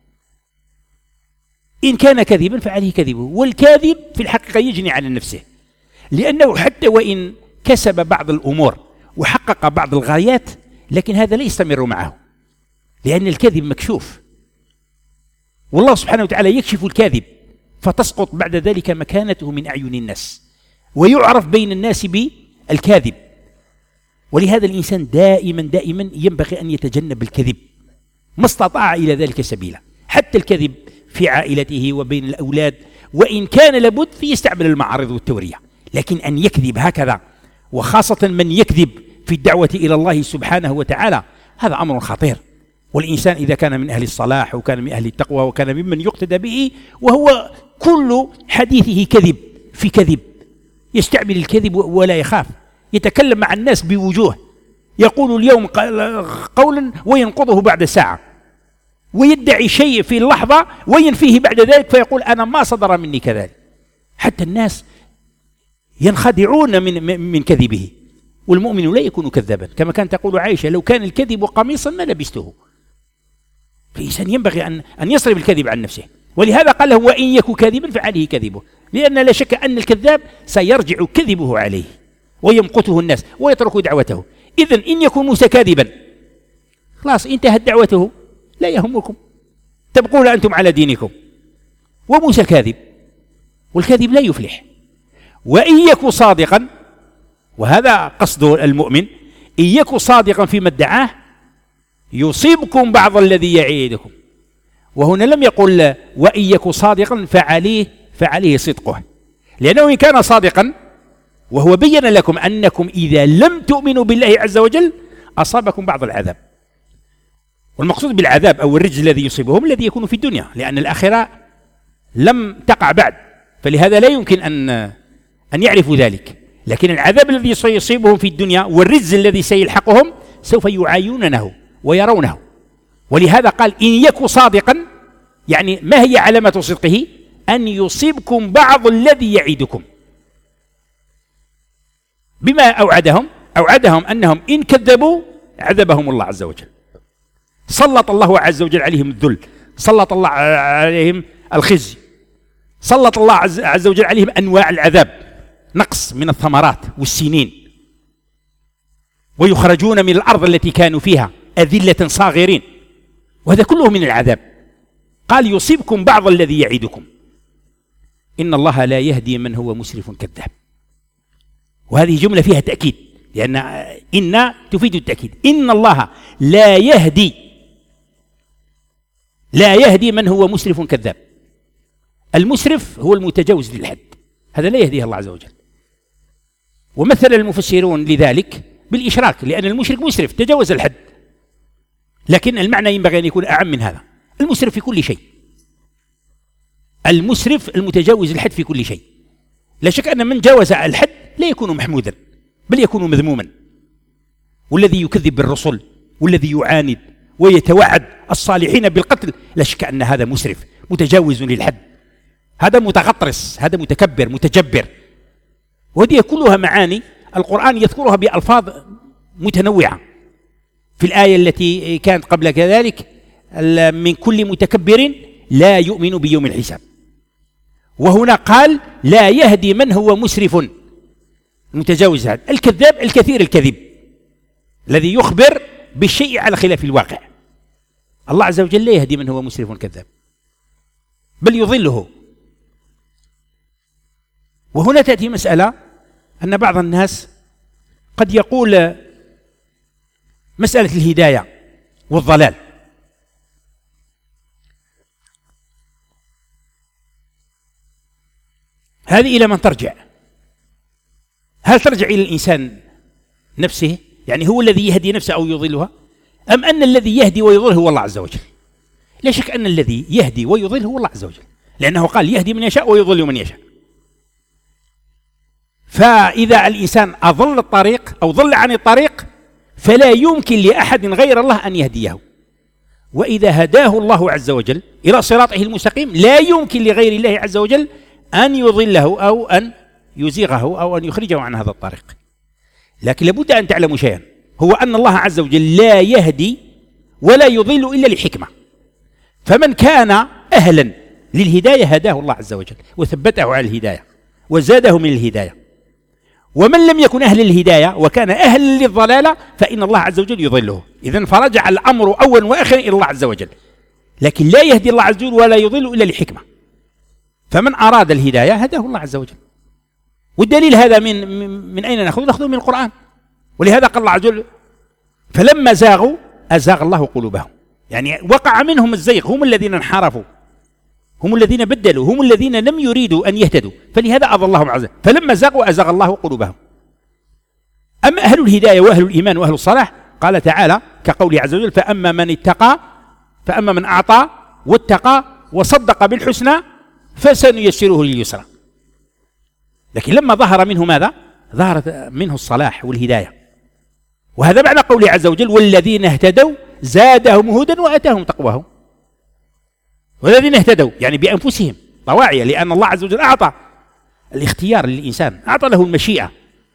S1: إن كان كذبا فعليه كذبه، والكاذب في الحقيقة يجني على نفسه، لأنه حتى وإن كسب بعض الأمور وحقق بعض الغايات، لكن هذا لا يستمر معه، لأن الكذب مكشوف، والله سبحانه وتعالى يكشف الكاذب، فتسقط بعد ذلك مكانته من أعين الناس، ويعرف بين الناس بالكاذب. ولهذا الإنسان دائما دائما ينبغي أن يتجنب الكذب ما استطاع إلى ذلك سبيلا، حتى الكذب في عائلته وبين الأولاد، وإن كان لابد فيستعمل المعارض والتورية، لكن أن يكذب هكذا، وخاصة من يكذب في الدعوة إلى الله سبحانه وتعالى، هذا أمر خطير. والإنسان إذا كان من أهل الصلاح وكان من أهل التقوى وكان ممن يقتدى به، وهو كل حديثه كذب في كذب، يستعمل الكذب ولا يخاف، يتكلم مع الناس بوجوه، يقول اليوم قولا وينقضه بعد ساعة، ويدعي شيء في اللحظة وينفيه بعد ذلك، فيقول أنا ما صدر مني كذلك، حتى الناس ينخدعون من من كذبه. والمؤمن لا يكون كذابا، كما كانت تقول عائشة لو كان الكذب قميصا ما لبسته. فالإنسان ينبغي أن أن يصرف الكذب عن نفسه، ولهذا قال له وإن يك كاذبا فعليه كذبه، لأن لا شك أن الكذاب سيرجع كذبه عليه ويمقته الناس ويترك دعوته. إذن إن يكون موسى كاذبا خلاص انتهت دعوته، لا يهمكم، تبقون أنتم على دينكم، وموسى كاذب، والكاذب لا يفلح. وإن يك صادقا، وهذا قصد المؤمن، إن يك صادقا فيما ادعاه يصيبكم بعض الذي يعيدكم، وهنا لم يقل وإن يك صادقا فعليه فعليه صدقه، لأنه إن كان صادقا وهو بين لكم أنكم إذا لم تؤمنوا بالله عز وجل أصابكم بعض العذاب، والمقصود بالعذاب أو الرجز الذي يصيبهم الذي يكون في الدنيا، لأن الآخرة لم تقع بعد، فلهذا لا يمكن أن أن يعرفوا ذلك، لكن العذاب الذي سيصيبهم في الدنيا والرجز الذي سيلحقهم سوف يعاينونه ويرونه. ولهذا قال إن يك صادقا، يعني ما هي علامة صدقه؟ أن يصيبكم بعض الذي يعيدكم. بما أوعدهم؟ أوعدهم أنهم إن كذبوا عذبهم الله عز وجل، سلط الله عز وجل عليهم الذل، سلط الله عليهم الخزي، سلط الله عز وجل عليهم أنواع العذاب، نقص من الثمرات والسنين، ويخرجون من الأرض التي كانوا فيها أذلة صاغرين، وهذا كله من العذاب. قال يصيبكم بعض الذي يعدكم إن الله لا يهدي من هو مسرف كذاب. وهذه جملة فيها تأكيد، لأن إن تفيد التأكيد. إن الله لا يهدي لا يهدي من هو مسرف كذاب. المسرف هو المتجاوز للحد، هذا لا يهديه الله عز وجل. ومثل المفسرون لذلك بالإشراك، لأن المشرك مسرف تجاوز الحد، لكن المعنى ينبغي أن يكون أعم من هذا. المسرف في كل شيء، المسرف المتجاوز الحد في كل شيء. لا شك أن من جاوز الحد لا يكون محمودا بل يكون مذموما. والذي يكذب بالرسل والذي يعاند ويتوعد الصالحين بالقتل لا شك أن هذا مسرف متجاوز للحد، هذا متغطرس، هذا متكبر متجبر. وهذه كلها معاني القرآن يذكرها بألفاظ متنوعة. في الآية التي كانت قبل كذلك من كل متكبر لا يؤمن بيوم الحساب، وهنا قال لا يهدي من هو مسرف متجاوز هذا الكذاب الكثير الكذب الذي يخبر بالشيء على خلاف الواقع. الله عز وجل لا يهدي من هو مسرف كذاب بل يضله. وهنا تأتي مسألة أن بعض الناس قد يقول مسألة الهداية والضلال، هذه إلى من ترجع؟ هل ترجع إلى الإنسان نفسه، يعني هو الذي يهدي نفسه أو يضلها، أم أن الذي يهدي ويضل هو الله عز وجل؟ لا شك أن الذي يهدي ويضل هو الله عز وجل، لأنه قال يهدي من يشاء ويضل من يشاء. فإذا الإنسان أضل الطريق أو ضل عن الطريق فلا يمكن لأحد غير الله أن يهديه، وإذا هداه الله عز وجل إلى صراطه المستقيم لا يمكن لغير الله عز وجل أن يضله أو أن يزيغه أو أن يخرجه عن هذا الطريق. لكن لابد أن تعلموا شيئا، هو أن الله عز وجل لا يهدي ولا يضل إلا لحكمة. فمن كان أهلا للهداية هداه الله عز وجل وثبته على الهداية وزاده من الهداية، ومن لم يكن أهل الهداية وكان أهلا للضلالة فإن الله عز وجل يضله. إذن فرجع الأمر أول وآخر إلى الله عز وجل، لكن لا يهدي الله عز وجل ولا يضل إلا لحكمة. فمن أراد الهداية هداه الله عز وجل. والدليل هذا من من أين نأخذ؟ نأخذه من القرآن. ولهذا قال الله عز وجل فلما زاغوا أزاغ الله قلوبهم، يعني وقع منهم الزيغ، هم الذين انحرفوا، هم الذين بدلوا، هم الذين لم يريدوا أن يهتدوا، فلهذا أضل الله عز وجل. فلما زاغوا أزاغ الله قلوبهم. أما أهل الهداية وأهل الإيمان وأهل الصلاح قال تعالى كقوله عز وجل فأما من اتقى فأما من أعطى واتقى وصدق بالحسنى فسنيسره لليسرى. لكن لما ظهر منه ماذا؟ ظهرت منه الصلاح والهداية. وهذا معنى قوله عز وجل والذين اهتدوا زادهم هدى وآتاهم تقواهم. والذين اهتدوا يعني بأنفسهم طواعية، لأن الله عز وجل أعطى الاختيار للإنسان، أعطى له المشيئة.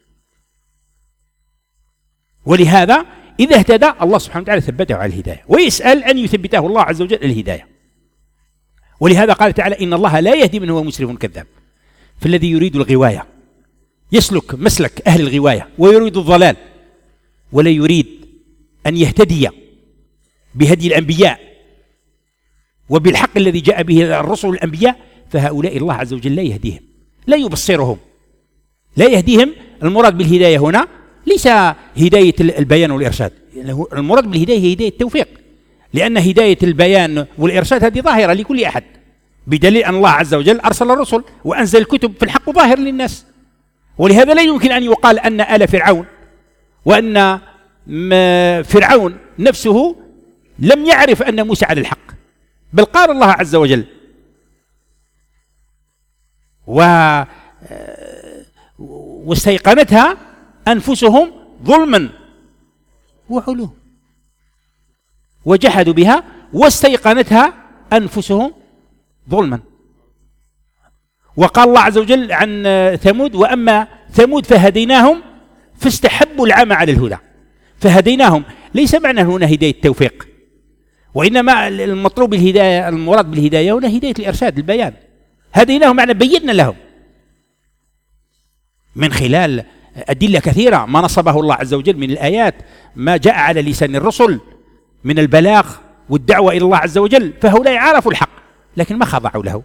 S1: ولهذا إذا اهتدى الله سبحانه وتعالى ثبته على الهداية، ويسأل أن يثبته الله عز وجل الهداية. ولهذا قال تعالى إن الله لا يهدي من هو مسرف كذاب. فالذي يريد الغواية يسلك مسلك أهل الغواية ويريد الضلال ولا يريد أن يهتدي بهدي الأنبياء وبالحق الذي جاء به الرسل الأنبياء، فهؤلاء الله عز وجل لا يهديهم، لا يبصرهم، لا يهديهم. المراد بالهداية هنا ليس هداية البيان والإرشاد، المراد بالهداية هي هداية التوفيق، لأن هداية البيان والإرشاد هذه ظاهرة لكل أحد، بدليل أن الله عز وجل أرسل الرسل وأنزل الكتب في الحق ظاهر للناس. ولهذا لا يمكن أن يقال أن آل فرعون وأن فرعون نفسه لم يعرف أن موسى على الحق، بل قال الله عز وجل و واستيقنتها أنفسهم ظلما وعلوا وجحدوا بها واستيقنتها أنفسهم ظلما. وقال الله عز وجل عن ثمود وأما ثمود فهديناهم فاستحبوا العمى على الهدى. فهديناهم ليس معنى هنا هداية التوفيق، وإنما المطلوب الهداية، المراد بالهداية هنا هداية الإرشاد البيان. هديناهم معنى بينا لهم من خلال أدلة كثيرة ما نصبه الله عز وجل من الآيات، ما جاء على لسان الرسل من البلاغ والدعوة إلى الله عز وجل، فهؤلاء عرفوا الحق لكن ما خضعوا له.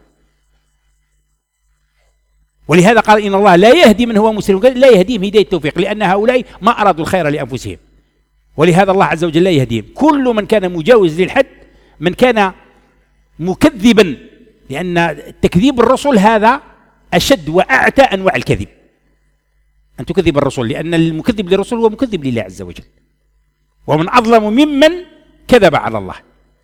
S1: ولهذا قال إن الله لا يهدي من هو مسرف، لا يهديهم هداية التوفيق، لأن هؤلاء ما أرادوا الخير لأنفسهم، ولهذا الله عز وجل لا يهديهم. كل من كان مجاوز للحد، من كان مكذبا، لأن تكذيب الرسل هذا أشد وأعتى أنواع الكذب، أن تكذب الرسل، لأن المكذب للرسل هو مكذب لله عز وجل، ومن أظلم ممن كذب على الله.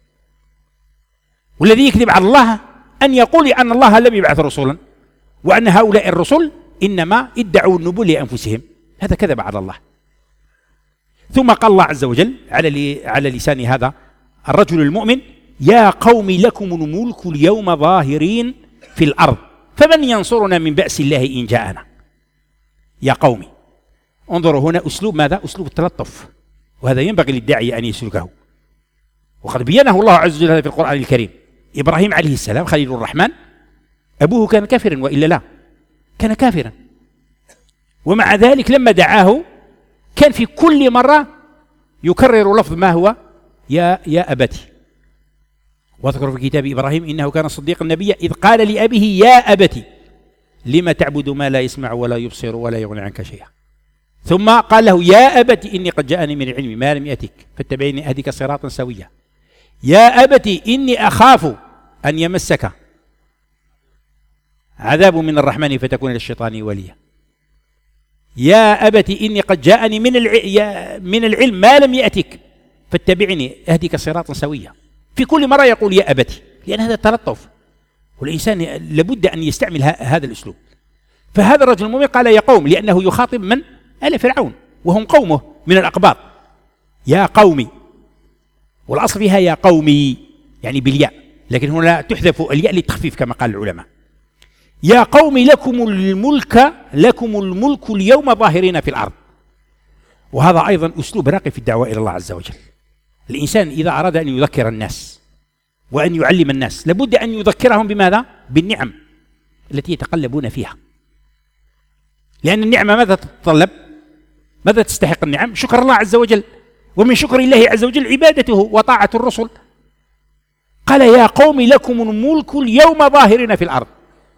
S1: والذي يكذب على الله أن يقول أن الله لم يبعث رسولا، وأن هؤلاء الرسل إنما ادعوا النبوة لأنفسهم، هذا كذب على الله. ثم قال الله عز وجل على على لسان هذا الرجل المؤمن: يا قوم لكم الملك اليوم ظاهرين في الأرض فمن ينصرنا من بأس الله إن جاءنا. يا قومي، انظروا هنا أسلوب ماذا؟ أسلوب التلطف، وهذا ينبغي للداعية أن يسلكه، وقد بينه الله عز وجل في القرآن الكريم. إبراهيم عليه السلام خليل الرحمن، أبوه كان كافرا، وإلا لا كان كافرا، ومع ذلك لما دعاه كان في كل مرة يكرر لفظ ما هو يا يا أبتي. واذكر في كتاب إبراهيم إنه كان صديقا نبيا إذ قال لأبيه يا أبتي لما تعبد ما لا يسمع ولا يبصر ولا يغني عنك شيئا. ثم قال له يا أبتي إني قد جاءني من العلم ما لم يأتك فاتبعني أهدك صراطا سويا. يا أبتي إني أخاف أن يمسك عذاب من الرحمن فتكون للشيطان وليا. يا أبتي إني قد جاءني من من العلم ما لم يأتك فاتبعني أهدك صراطا سويا. في كل مرة يقول يا أبتي، لأن هذا تلطف، والإنسان لابد أن يستعمل هذا الأسلوب. فهذا الرجل المؤمن قال يا قوم، لأنه يخاطب من؟ آل فرعون، وهم قومه من الأقباط. يا قومي، والأصل فيها يا قومي يعني بالياء، لكن هنا تحذف الياء للتخفيف كما قال العلماء. يا قوم لكم الملك لكم الملك اليوم ظاهرين في الأرض. وهذا أيضا أسلوب راقي في الدعوة إلى الله عز وجل. الإنسان إذا أراد أن يذكر الناس وأن يعلم الناس لابد أن يذكرهم بماذا؟ بالنعم التي يتقلبون فيها، لأن النعمة ماذا تتطلب؟ ماذا تستحق النعم؟ شكر الله عز وجل، ومن شكر الله عز وجل عبادته وطاعة الرسل. قال يا قوم لكم الملك اليوم ظاهرين في الأرض،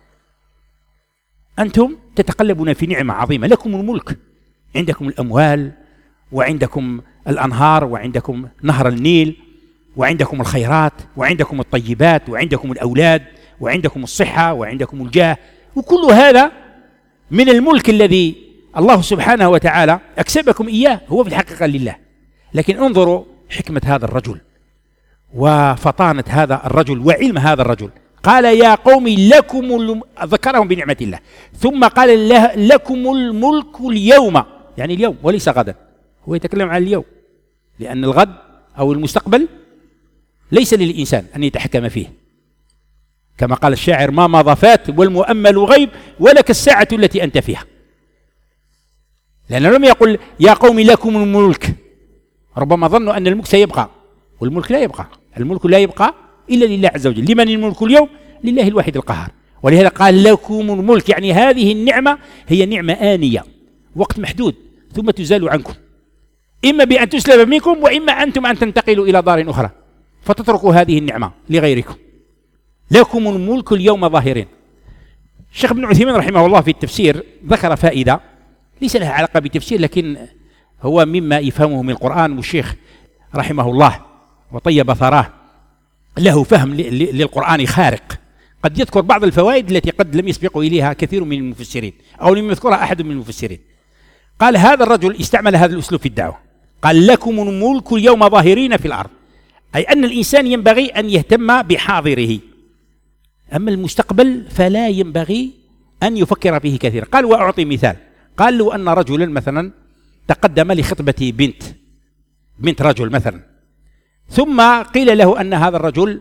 S1: أنتم تتقلبون في نعمة عظيمة، لكم الملك، عندكم الأموال وعندكم الأنهار وعندكم نهر النيل وعندكم الخيرات وعندكم الطيبات وعندكم الأولاد وعندكم الصحة وعندكم الجاه، وكل هذا من الملك الذي الله سبحانه وتعالى أكسبكم إياه، هو في الحقيقة لله. لكن انظروا حكمة هذا الرجل وفطانة هذا الرجل وعلم هذا الرجل. قال يا قوم لكم الم... ذكرهم بنعمة الله، ثم قال له لكم الملك اليوم، يعني اليوم وليس غدا، هو يتكلم عن اليوم، لأن الغد أو المستقبل ليس للإنسان أن يتحكم فيه، كما قال الشاعر ما مضى فات والمؤمل غيب ولك الساعة التي أنت فيها. لأنه لم يقل يا قوم لكم الملك، ربما ظنوا أن الملك سيبقى، والملك لا يبقى، الملك لا يبقى إلا لله عز وجل. لمن الملك اليوم؟ لله الواحد القهار. ولهذا قال لكم الملك، يعني هذه النعمة هي نعمة آنية، وقت محدود ثم تزال عنكم، إما بأن تسلب منكم وإما أنتم أن تنتقلوا إلى دار أخرى فتتركوا هذه النعمة لغيركم. لكم الملك اليوم ظاهرين. الشيخ ابن عثيمين رحمه الله في التفسير ذكر فائدة ليس لها علاقة بالتفسير، لكن هو مما يفهمه من القرآن، والشيخ رحمه الله وطيب ثراه له فهم للقرآن خارق، قد يذكر بعض الفوائد التي قد لم يسبقوا إليها كثير من المفسرين أو لم يذكرها أحد من المفسرين. قال هذا الرجل استعمل هذا الأسلوب في الدعوة، قال لكم الملك اليوم ظاهرين في الأرض، أي أن الإنسان ينبغي أن يهتم بحاضره، أما المستقبل فلا ينبغي أن يفكر فيه كثيرا. قال وأعطي مثال، قال لو أن رجلا مثلا تقدم لخطبة بنت بنت رجل مثلا، ثم قيل له أن هذا الرجل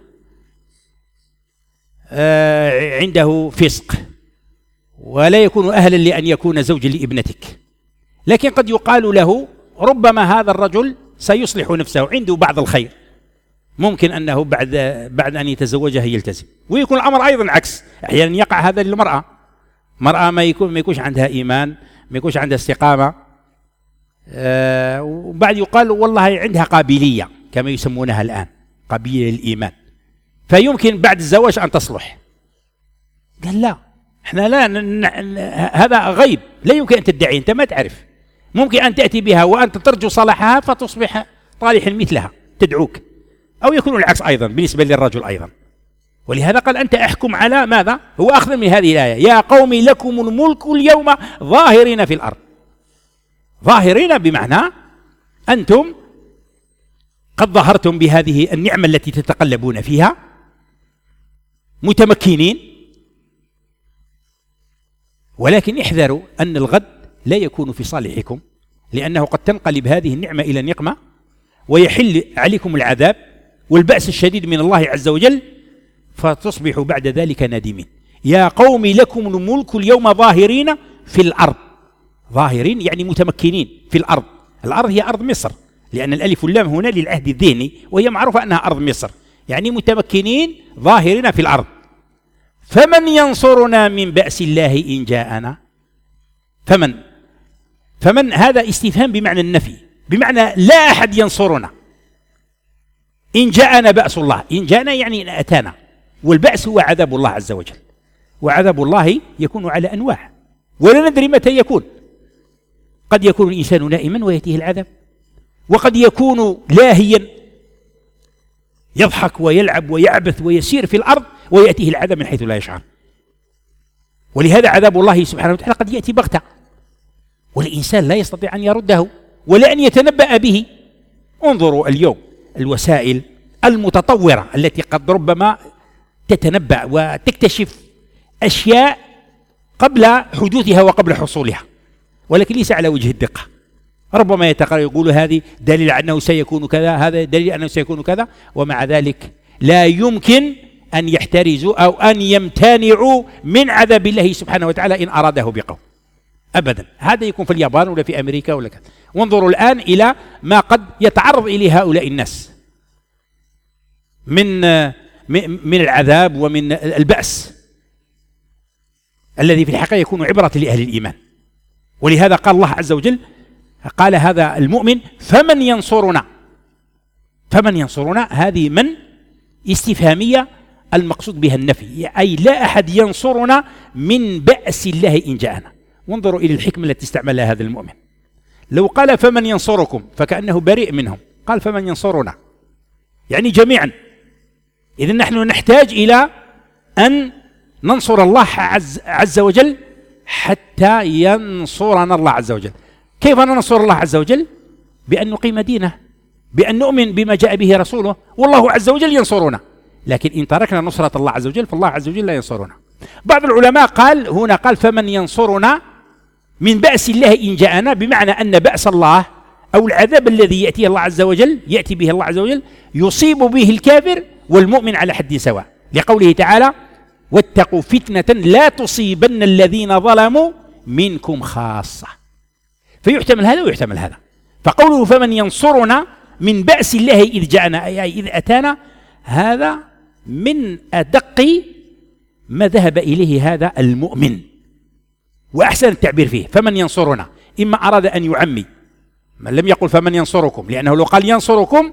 S1: عنده فسق ولا يكون أهلا لأن يكون زوجا لابنتك، لكن قد يقال له ربما هذا الرجل سيصلح نفسه، عنده بعض الخير، ممكن أنه بعد بعد أن يتزوجها يلتزم. ويكون الأمر أيضا عكس، أحيانا يقع هذا للمرأة، مرأة ما يكون ما يكونش عندها إيمان، ما يكونش عندها استقامة، آه وبعد يقال والله عندها قابلية كما يسمونها الآن، قابلية للإيمان، فيمكن بعد الزواج أن تصلح. قال لا، احنا لا ن... ن... هذا غيب، لا يمكن أن تدعي، أنت ما تعرف، ممكن أن تأتي بها وأنت ترجو صلاحها فتصبح طالحا مثلها تدعوك، أو يكون العكس أيضا بالنسبة للرجل أيضا. ولهذا قال أنت أحكم على ماذا؟ هو أخذ من هذه الآية: يا قوم لكم الملك اليوم ظاهرين في الأرض. ظاهرين بمعنى أنتم قد ظهرتم بهذه النعمة التي تتقلبون فيها، متمكنين، ولكن احذروا أن الغد لا يكون في صالحكم، لأنه قد تنقلب هذه النعمة إلى نقمة ويحل عليكم العذاب والبأس الشديد من الله عز وجل، فتصبحوا بعد ذلك نادمين. يا قوم لكم الملك اليوم ظاهرين في الأرض. ظاهرين يعني متمكنين في الأرض. الأرض هي أرض مصر، لأن الألف واللام هنا للعهد الذهني، وهي معروفة أنها أرض مصر، يعني متمكنين ظاهرين في الأرض. فمن ينصرنا من بأس الله إن جاءنا؟ فمن فمن هذا استفهام بمعنى النفي، بمعنى لا أحد ينصرنا. إن جاءنا بأس الله، إن جاءنا يعني إن أتانا، والبأس هو عذاب الله عز وجل، وعذاب الله يكون على أنواع ولا ندري متى يكون. قد يكون الإنسان نائما ويأتيه العذاب، وقد يكون لاهيا يضحك ويلعب ويعبث ويسير في الأرض ويأتيه العذاب من حيث لا يشعر. ولهذا عذاب الله سبحانه وتعالى قد يأتي بغتة، والإنسان لا يستطيع أن يرده ولا أن يتنبأ به. انظروا اليوم الوسائل المتطورة التي قد ربما تتنبأ وتكتشف أشياء قبل حدوثها وقبل حصولها، ولكن ليس على وجه الدقة. ربما يتقرر يقول هذه دليل على أنه سيكون كذا، هذا دليل أنه سيكون كذا، ومع ذلك لا يمكن أن يحترزوا أو أن يمتنعوا من عذاب الله سبحانه وتعالى إن أراده بقوم أبدا. هذا يكون في اليابان ولا في أمريكا ولا كذا. وانظروا الآن إلى ما قد يتعرض إليه هؤلاء الناس من من العذاب ومن البأس الذي في الحقيقة يكون عبرة لأهل الإيمان. ولهذا قال الله عز وجل، قال هذا المؤمن: فمن ينصرنا. فمن ينصرنا هذه من استفهامية المقصود بها النفي، أي لا أحد ينصرنا من بأس الله إن جاءنا. وانظروا إلى الحكمة التي استعملها هذا المؤمن. لو قال فمن ينصركم فكأنه بريء منهم، قال فمن ينصرنا يعني جميعا. إذن نحن نحتاج إلى أن ننصر الله عز, عز وجل حتى ينصرنا الله عز وجل. كيف ننصر الله عز وجل؟ بأن نقيم دينه، بأن نؤمن بما جاء به رسوله، والله عز وجل ينصرنا. لكن إن تركنا نصرة الله عز وجل فالله عز وجل لا ينصرنا. بعض العلماء قال هنا قال فمن ينصرنا من بأس الله إن جاءنا، بمعنى أن بأس الله أو العذاب الذي يأتي الله عز وجل يأتي به الله عز وجل يصيب به الكافر والمؤمن على حد سواء، لقوله تعالى: واتقوا فتنة لا تصيبن الذين ظلموا منكم خاصة. فيحتمل هذا ويحتمل هذا. فقوله فمن ينصرنا من بأس الله إذ جاءنا أي إذ أتانا، هذا من أدق ما ذهب إليه هذا المؤمن وأحسن التعبير فيه. فمن ينصرنا، إما أراد أن يعمي، من لم يقل فمن ينصركم، لأنه لو قال ينصركم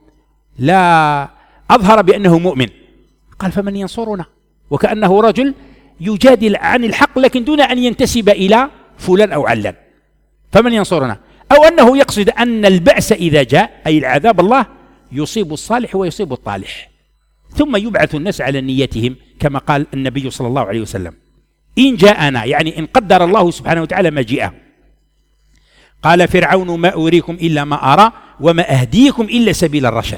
S1: لا أظهر بأنه مؤمن، قال فمن ينصرنا، وكأنه رجل يجادل عن الحق لكن دون أن ينتسب إلى فلان أو علان. فمن ينصرنا، أو أنه يقصد أن البأس إذا جاء أي العذاب الله يصيب الصالح ويصيب الطالح، ثم يبعث الناس على نيتهم كما قال النبي صلى الله عليه وسلم: إن جاءنا، يعني إن قدر الله سبحانه وتعالى مجيئه. قال فرعون: ما أريكم إلا ما أرى وما أهديكم إلا سبيل الرشاد.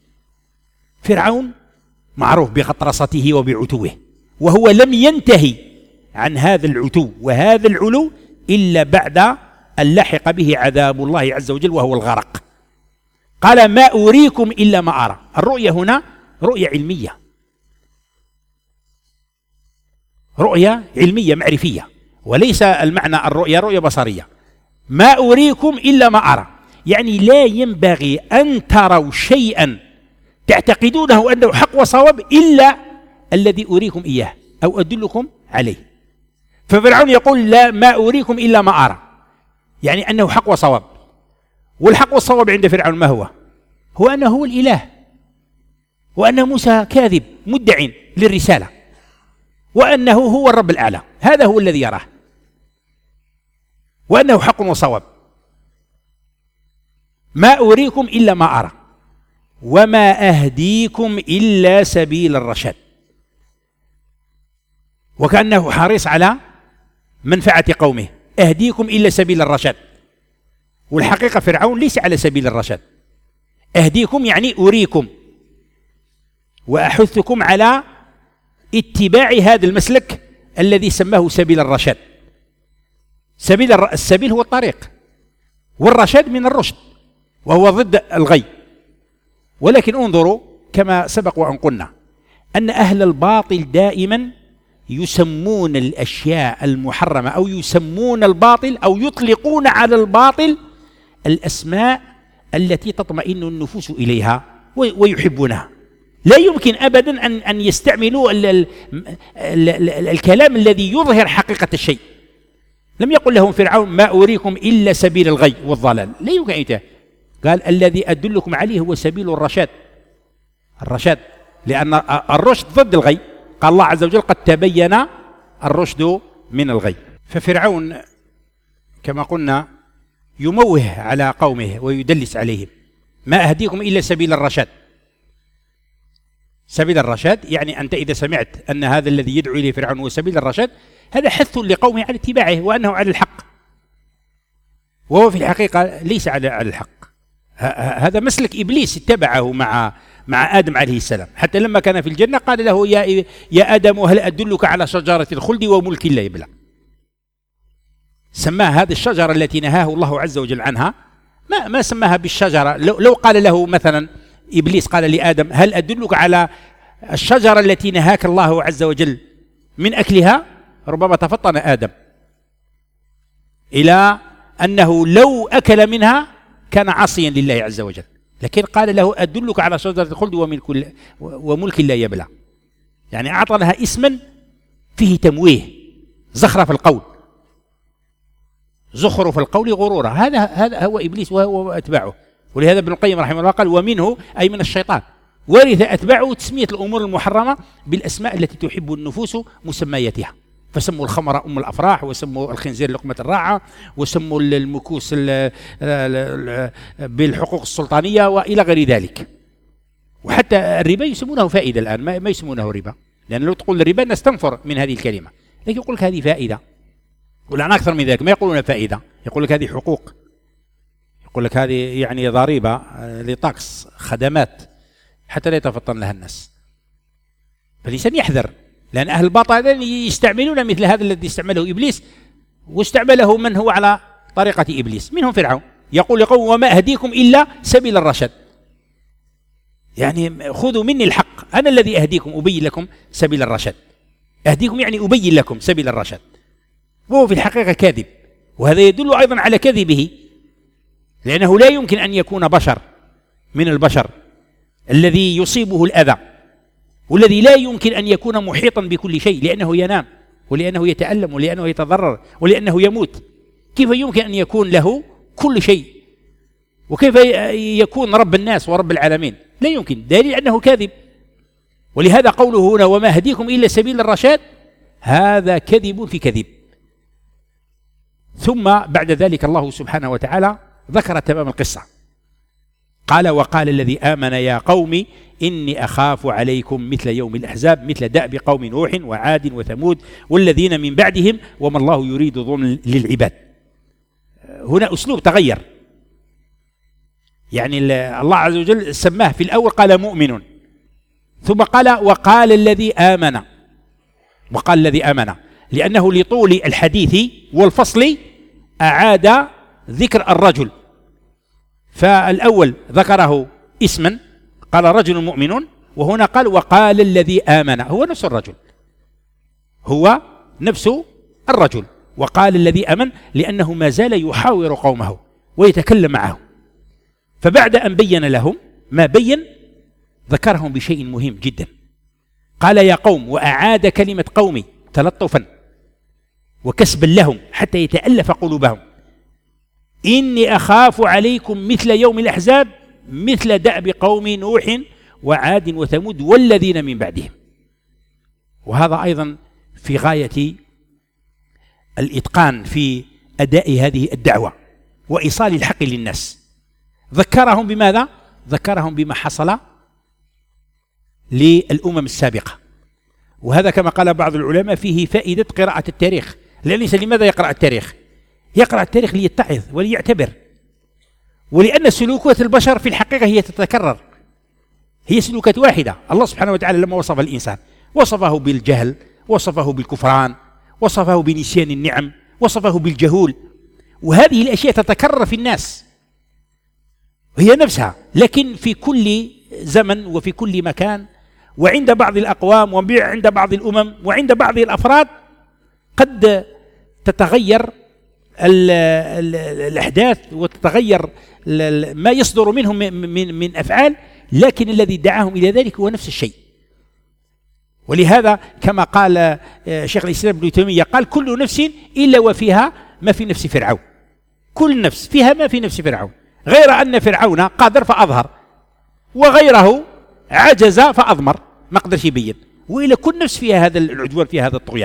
S1: فرعون معروف بغطرسته وبعتوه، وهو لم ينتهي عن هذا العتو وهذا العلو إلا بعد أن لحق به عذاب الله عز وجل وهو الغرق. قال: ما أريكم إلا ما أرى. الرؤية هنا رؤية علمية، رؤية علمية معرفية، وليس المعنى الرؤية رؤية بصرية. ما أريكم إلا ما أرى، يعني لا ينبغي أن تروا شيئا تعتقدونه أنه حق وصواب إلا الذي أريكم إياه أو أدلكم عليه. ففرعون يقول: لا ما أريكم إلا ما أرى، يعني أنه حق وصواب. والحق والصواب عند فرعون ما هو؟ هو أنه هو الإله، وأن موسى كاذب مدع للرسالة، وأنه هو الرب الأعلى، هذا هو الذي يراه، وأنه حق وصواب. ما أريكم إلا ما أرى وما أهديكم إلا سبيل الرشاد. وكأنه حريص على منفعة قومه، أهديكم إلا سبيل الرشاد. والحقيقة فرعون ليس على سبيل الرشاد، أهديكم يعني أريكم وأحثكم على اتباع هذا المسلك الذي سماه سبيل الرشاد. سبيل الر... السبيل هو الطريق، والرشاد من الرشد وهو ضد الغي. ولكن انظروا كما سبق وأن قلنا أن أهل الباطل دائما يسمون الأشياء المحرمة أو يسمون الباطل أو يطلقون على الباطل الأسماء التي تطمئن النفوس إليها ويحبونها. لا يمكن أبدا أن أن يستعملوا ال ال ال ال الكلام الذي يظهر حقيقة الشيء. لم يقل لهم فرعون ما أريكم إلا سبيل الغي والضلال، لا يمكن أن. قال الذي أدلكم عليه هو سبيل الرشاد. الرشاد لأن الرشد ضد الغي. قال الله عز وجل قد تبين الرشد من الغي. ففرعون كما قلنا يموه على قومه ويدلس عليهم. ما أهديكم إلا سبيل الرشاد. سبيل الرشاد يعني أنت إذا سمعت أن هذا الذي يدعو إليه فرعون هو سبيل الرشاد، هذا حث لقومه على اتباعه وأنه على الحق، وهو في الحقيقة ليس على الحق. هذا مسلك إبليس اتبعه مع مع آدم عليه السلام، حتى لما كان في الجنة قال له يا يا آدم هل أدلك على شجرة الخلد وملك لا يبلى. سماها هذه الشجرة التي نهاه الله عز وجل عنها، ما ما سماها بالشجرة. لو, لو قال له مثلا إبليس قال لآدم هل أدلك على الشجرة التي نهاك الله عز وجل من أكلها، ربما تفطن آدم إلى أنه لو أكل منها كان عاصيا لله عز وجل. لكن قال له أدلك على شجرة الخلد وملك وملك لا يبلى، يعني أعطى لها اسما فيه تمويه، زخرف القول، زخرف القول غرورا. هذا هذا هو إبليس وهو أتباعه. ولهذا ابن القيم رحمه الله قال ومنه أي من الشيطان ورث أتباعه تسمية الأمور المحرمة بالأسماء التي تحب النفوس مسمياتها، فسموا الخمر أم الأفراح، وسموا الخنزير لقمة الراعة، وسموا المكوس بالحقوق السلطانية وإلى غير ذلك. وحتى الربا يسمونه فائدة الآن، ما يسمونه ربا، لأن لو تقول الربا الناس تنفر من هذه الكلمة، لكن يقول لك هذه فائدة. والآن أكثر من ذلك ما يقولون فائدة، يقول لك هذه حقوق، يقول لك هذه يعني ضريبة لطقس خدمات حتى لا يتفطن لها الناس. فالإنسان يحذر، لأن أهل الباطل يستعملون مثل هذا الذي استعمله إبليس، واستعمله من هو على طريقة إبليس، منهم فرعون. يقول لقوم وما أهديكم إلا سبيل الرشاد، يعني خذوا مني الحق، أنا الذي أهديكم أبين لكم سبيل الرشاد. أهديكم يعني أبين لكم سبيل الرشاد، وهو في الحقيقة كاذب. وهذا يدل أيضا على كذبه، لأنه لا يمكن أن يكون بشر من البشر الذي يصيبه الأذى، والذي لا يمكن أن يكون محيطا بكل شيء، لأنه ينام ولأنه يتألم ولأنه يتضرر ولأنه يموت. كيف يمكن أن يكون له كل شيء؟ وكيف يكون رب الناس ورب العالمين؟ لا يمكن، دليل أنه كاذب. ولهذا قوله هنا وما هديكم إلا سبيل الرشاد، هذا كذب في كذب. ثم بعد ذلك الله سبحانه وتعالى ذكر تمام القصة، قال وقال الذي آمن يا قوم إني أخاف عليكم مثل يوم الأحزاب مثل دأب قوم نوح وعاد وثمود والذين من بعدهم وما الله يريد ظلما للعباد. هنا أسلوب تغير، يعني الله عز وجل سماه في الأول قال مؤمن، ثم قال وقال الذي آمن، وقال الذي آمن لأنه لطول الحديث والفصل أعاد ذكر الرجل. فالأول ذكره اسما قال رجل مؤمن، وهنا قال وقال الذي آمن، هو نفس الرجل، هو نفس الرجل. وقال الذي آمن لأنه ما زال يحاور قومه ويتكلم معهم، فبعد أن بين لهم ما بين ذكرهم بشيء مهم جدا. قال يا قوم، وأعاد كلمة قومي تلطفا وكسبا لهم حتى يتألف قلوبهم، إني أخاف عليكم مثل يوم الأحزاب مثل دأب قوم نوح وعاد وثمود والذين من بعدهم. وهذا أيضا في غاية الإتقان في أداء هذه الدعوة وإيصال الحق للناس. ذكرهم بماذا؟ ذكرهم بما حصل للأمم السابقة. وهذا كما قال بعض العلماء فيه فائدة قراءة التاريخ، لأن الإنسان لماذا يقرأ التاريخ؟ يقرأ التاريخ ليتعظ وليعتبر، ولأن سلوكات البشر في الحقيقة هي تتكرر، هي سلوكات واحدة. الله سبحانه وتعالى لما وصف الإنسان وصفه بالجهل، وصفه بالكفران، وصفه بنسيان النعم، وصفه بالجهول، وهذه الأشياء تتكرر في الناس وهي نفسها، لكن في كل زمن وفي كل مكان وعند بعض الأقوام وعند بعض الأمم وعند بعض الأفراد قد تتغير ال ال الأحداث وتتغير ما يصدر منهم من, من أفعال، لكن الذي دعاهم إلى ذلك هو نفس الشيء. ولهذا كما قال شيخ الإسلام ابن تيمية قال: كل نفس إلا وفيها ما في نفس فرعون. كل نفس فيها ما في نفس فرعون، غير أن فرعون قادر فأظهر، وغيره عجز فأضمر، ما قدرش يبين، وإلى كل نفس فيها هذا العدوان، فيها هذا الطغيان.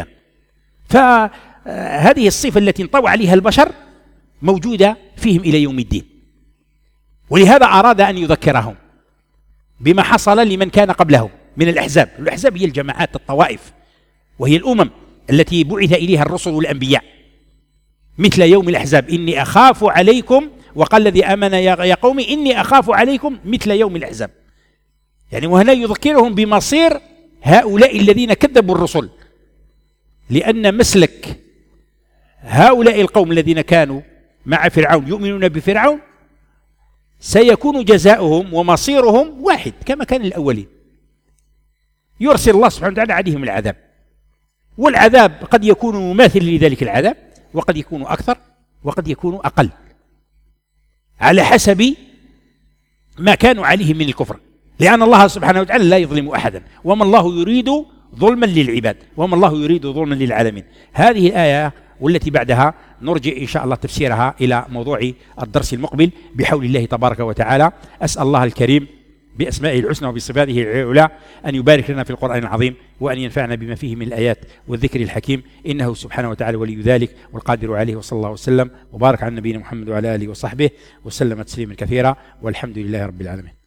S1: فهذه الصفة التي انطوى عليها البشر موجودة فيهم إلى يوم الدين. ولهذا أراد أن يذكرهم بما حصل لمن كان قبله من الأحزاب. الأحزاب هي الجماعات، الطوائف، وهي الأمم التي بعث إليها الرسل والأنبياء، مثل يوم الأحزاب: إني أخاف عليكم، وقال الذي آمن يا قوم إني أخاف عليكم مثل يوم الأحزاب. يعني وهنا يذكرهم بمصير هؤلاء الذين كذبوا الرسل، لأن مسلك هؤلاء القوم الذين كانوا مع فرعون يؤمنون بفرعون سيكون جزاؤهم ومصيرهم واحد كما كان الأولين. يرسل الله سبحانه وتعالى عليهم العذاب، والعذاب قد يكون مماثل لذلك العذاب، وقد يكون أكثر، وقد يكون أقل، على حسب ما كانوا عليه من الكفر، لأن الله سبحانه وتعالى لا يظلم أحدا، وما الله يريد ظلما للعباد، وما الله يريد ظلما للعالمين. هذه الآية والتي بعدها نرجع إن شاء الله تفسيرها إلى موضوع الدرس المقبل بحول الله تبارك وتعالى. أسأل الله الكريم بأسمائه الحسنى وبصفاته العلى أن يبارك لنا في القرآن العظيم، وأن ينفعنا بما فيه من الآيات والذكر الحكيم، إنه سبحانه وتعالى ولي ذلك والقادر عليه. وصلى الله وسلم وبارك على نبينا محمد وعلى آله وصحبه وسلم تسليما كثيرا، والحمد لله رب العالمين.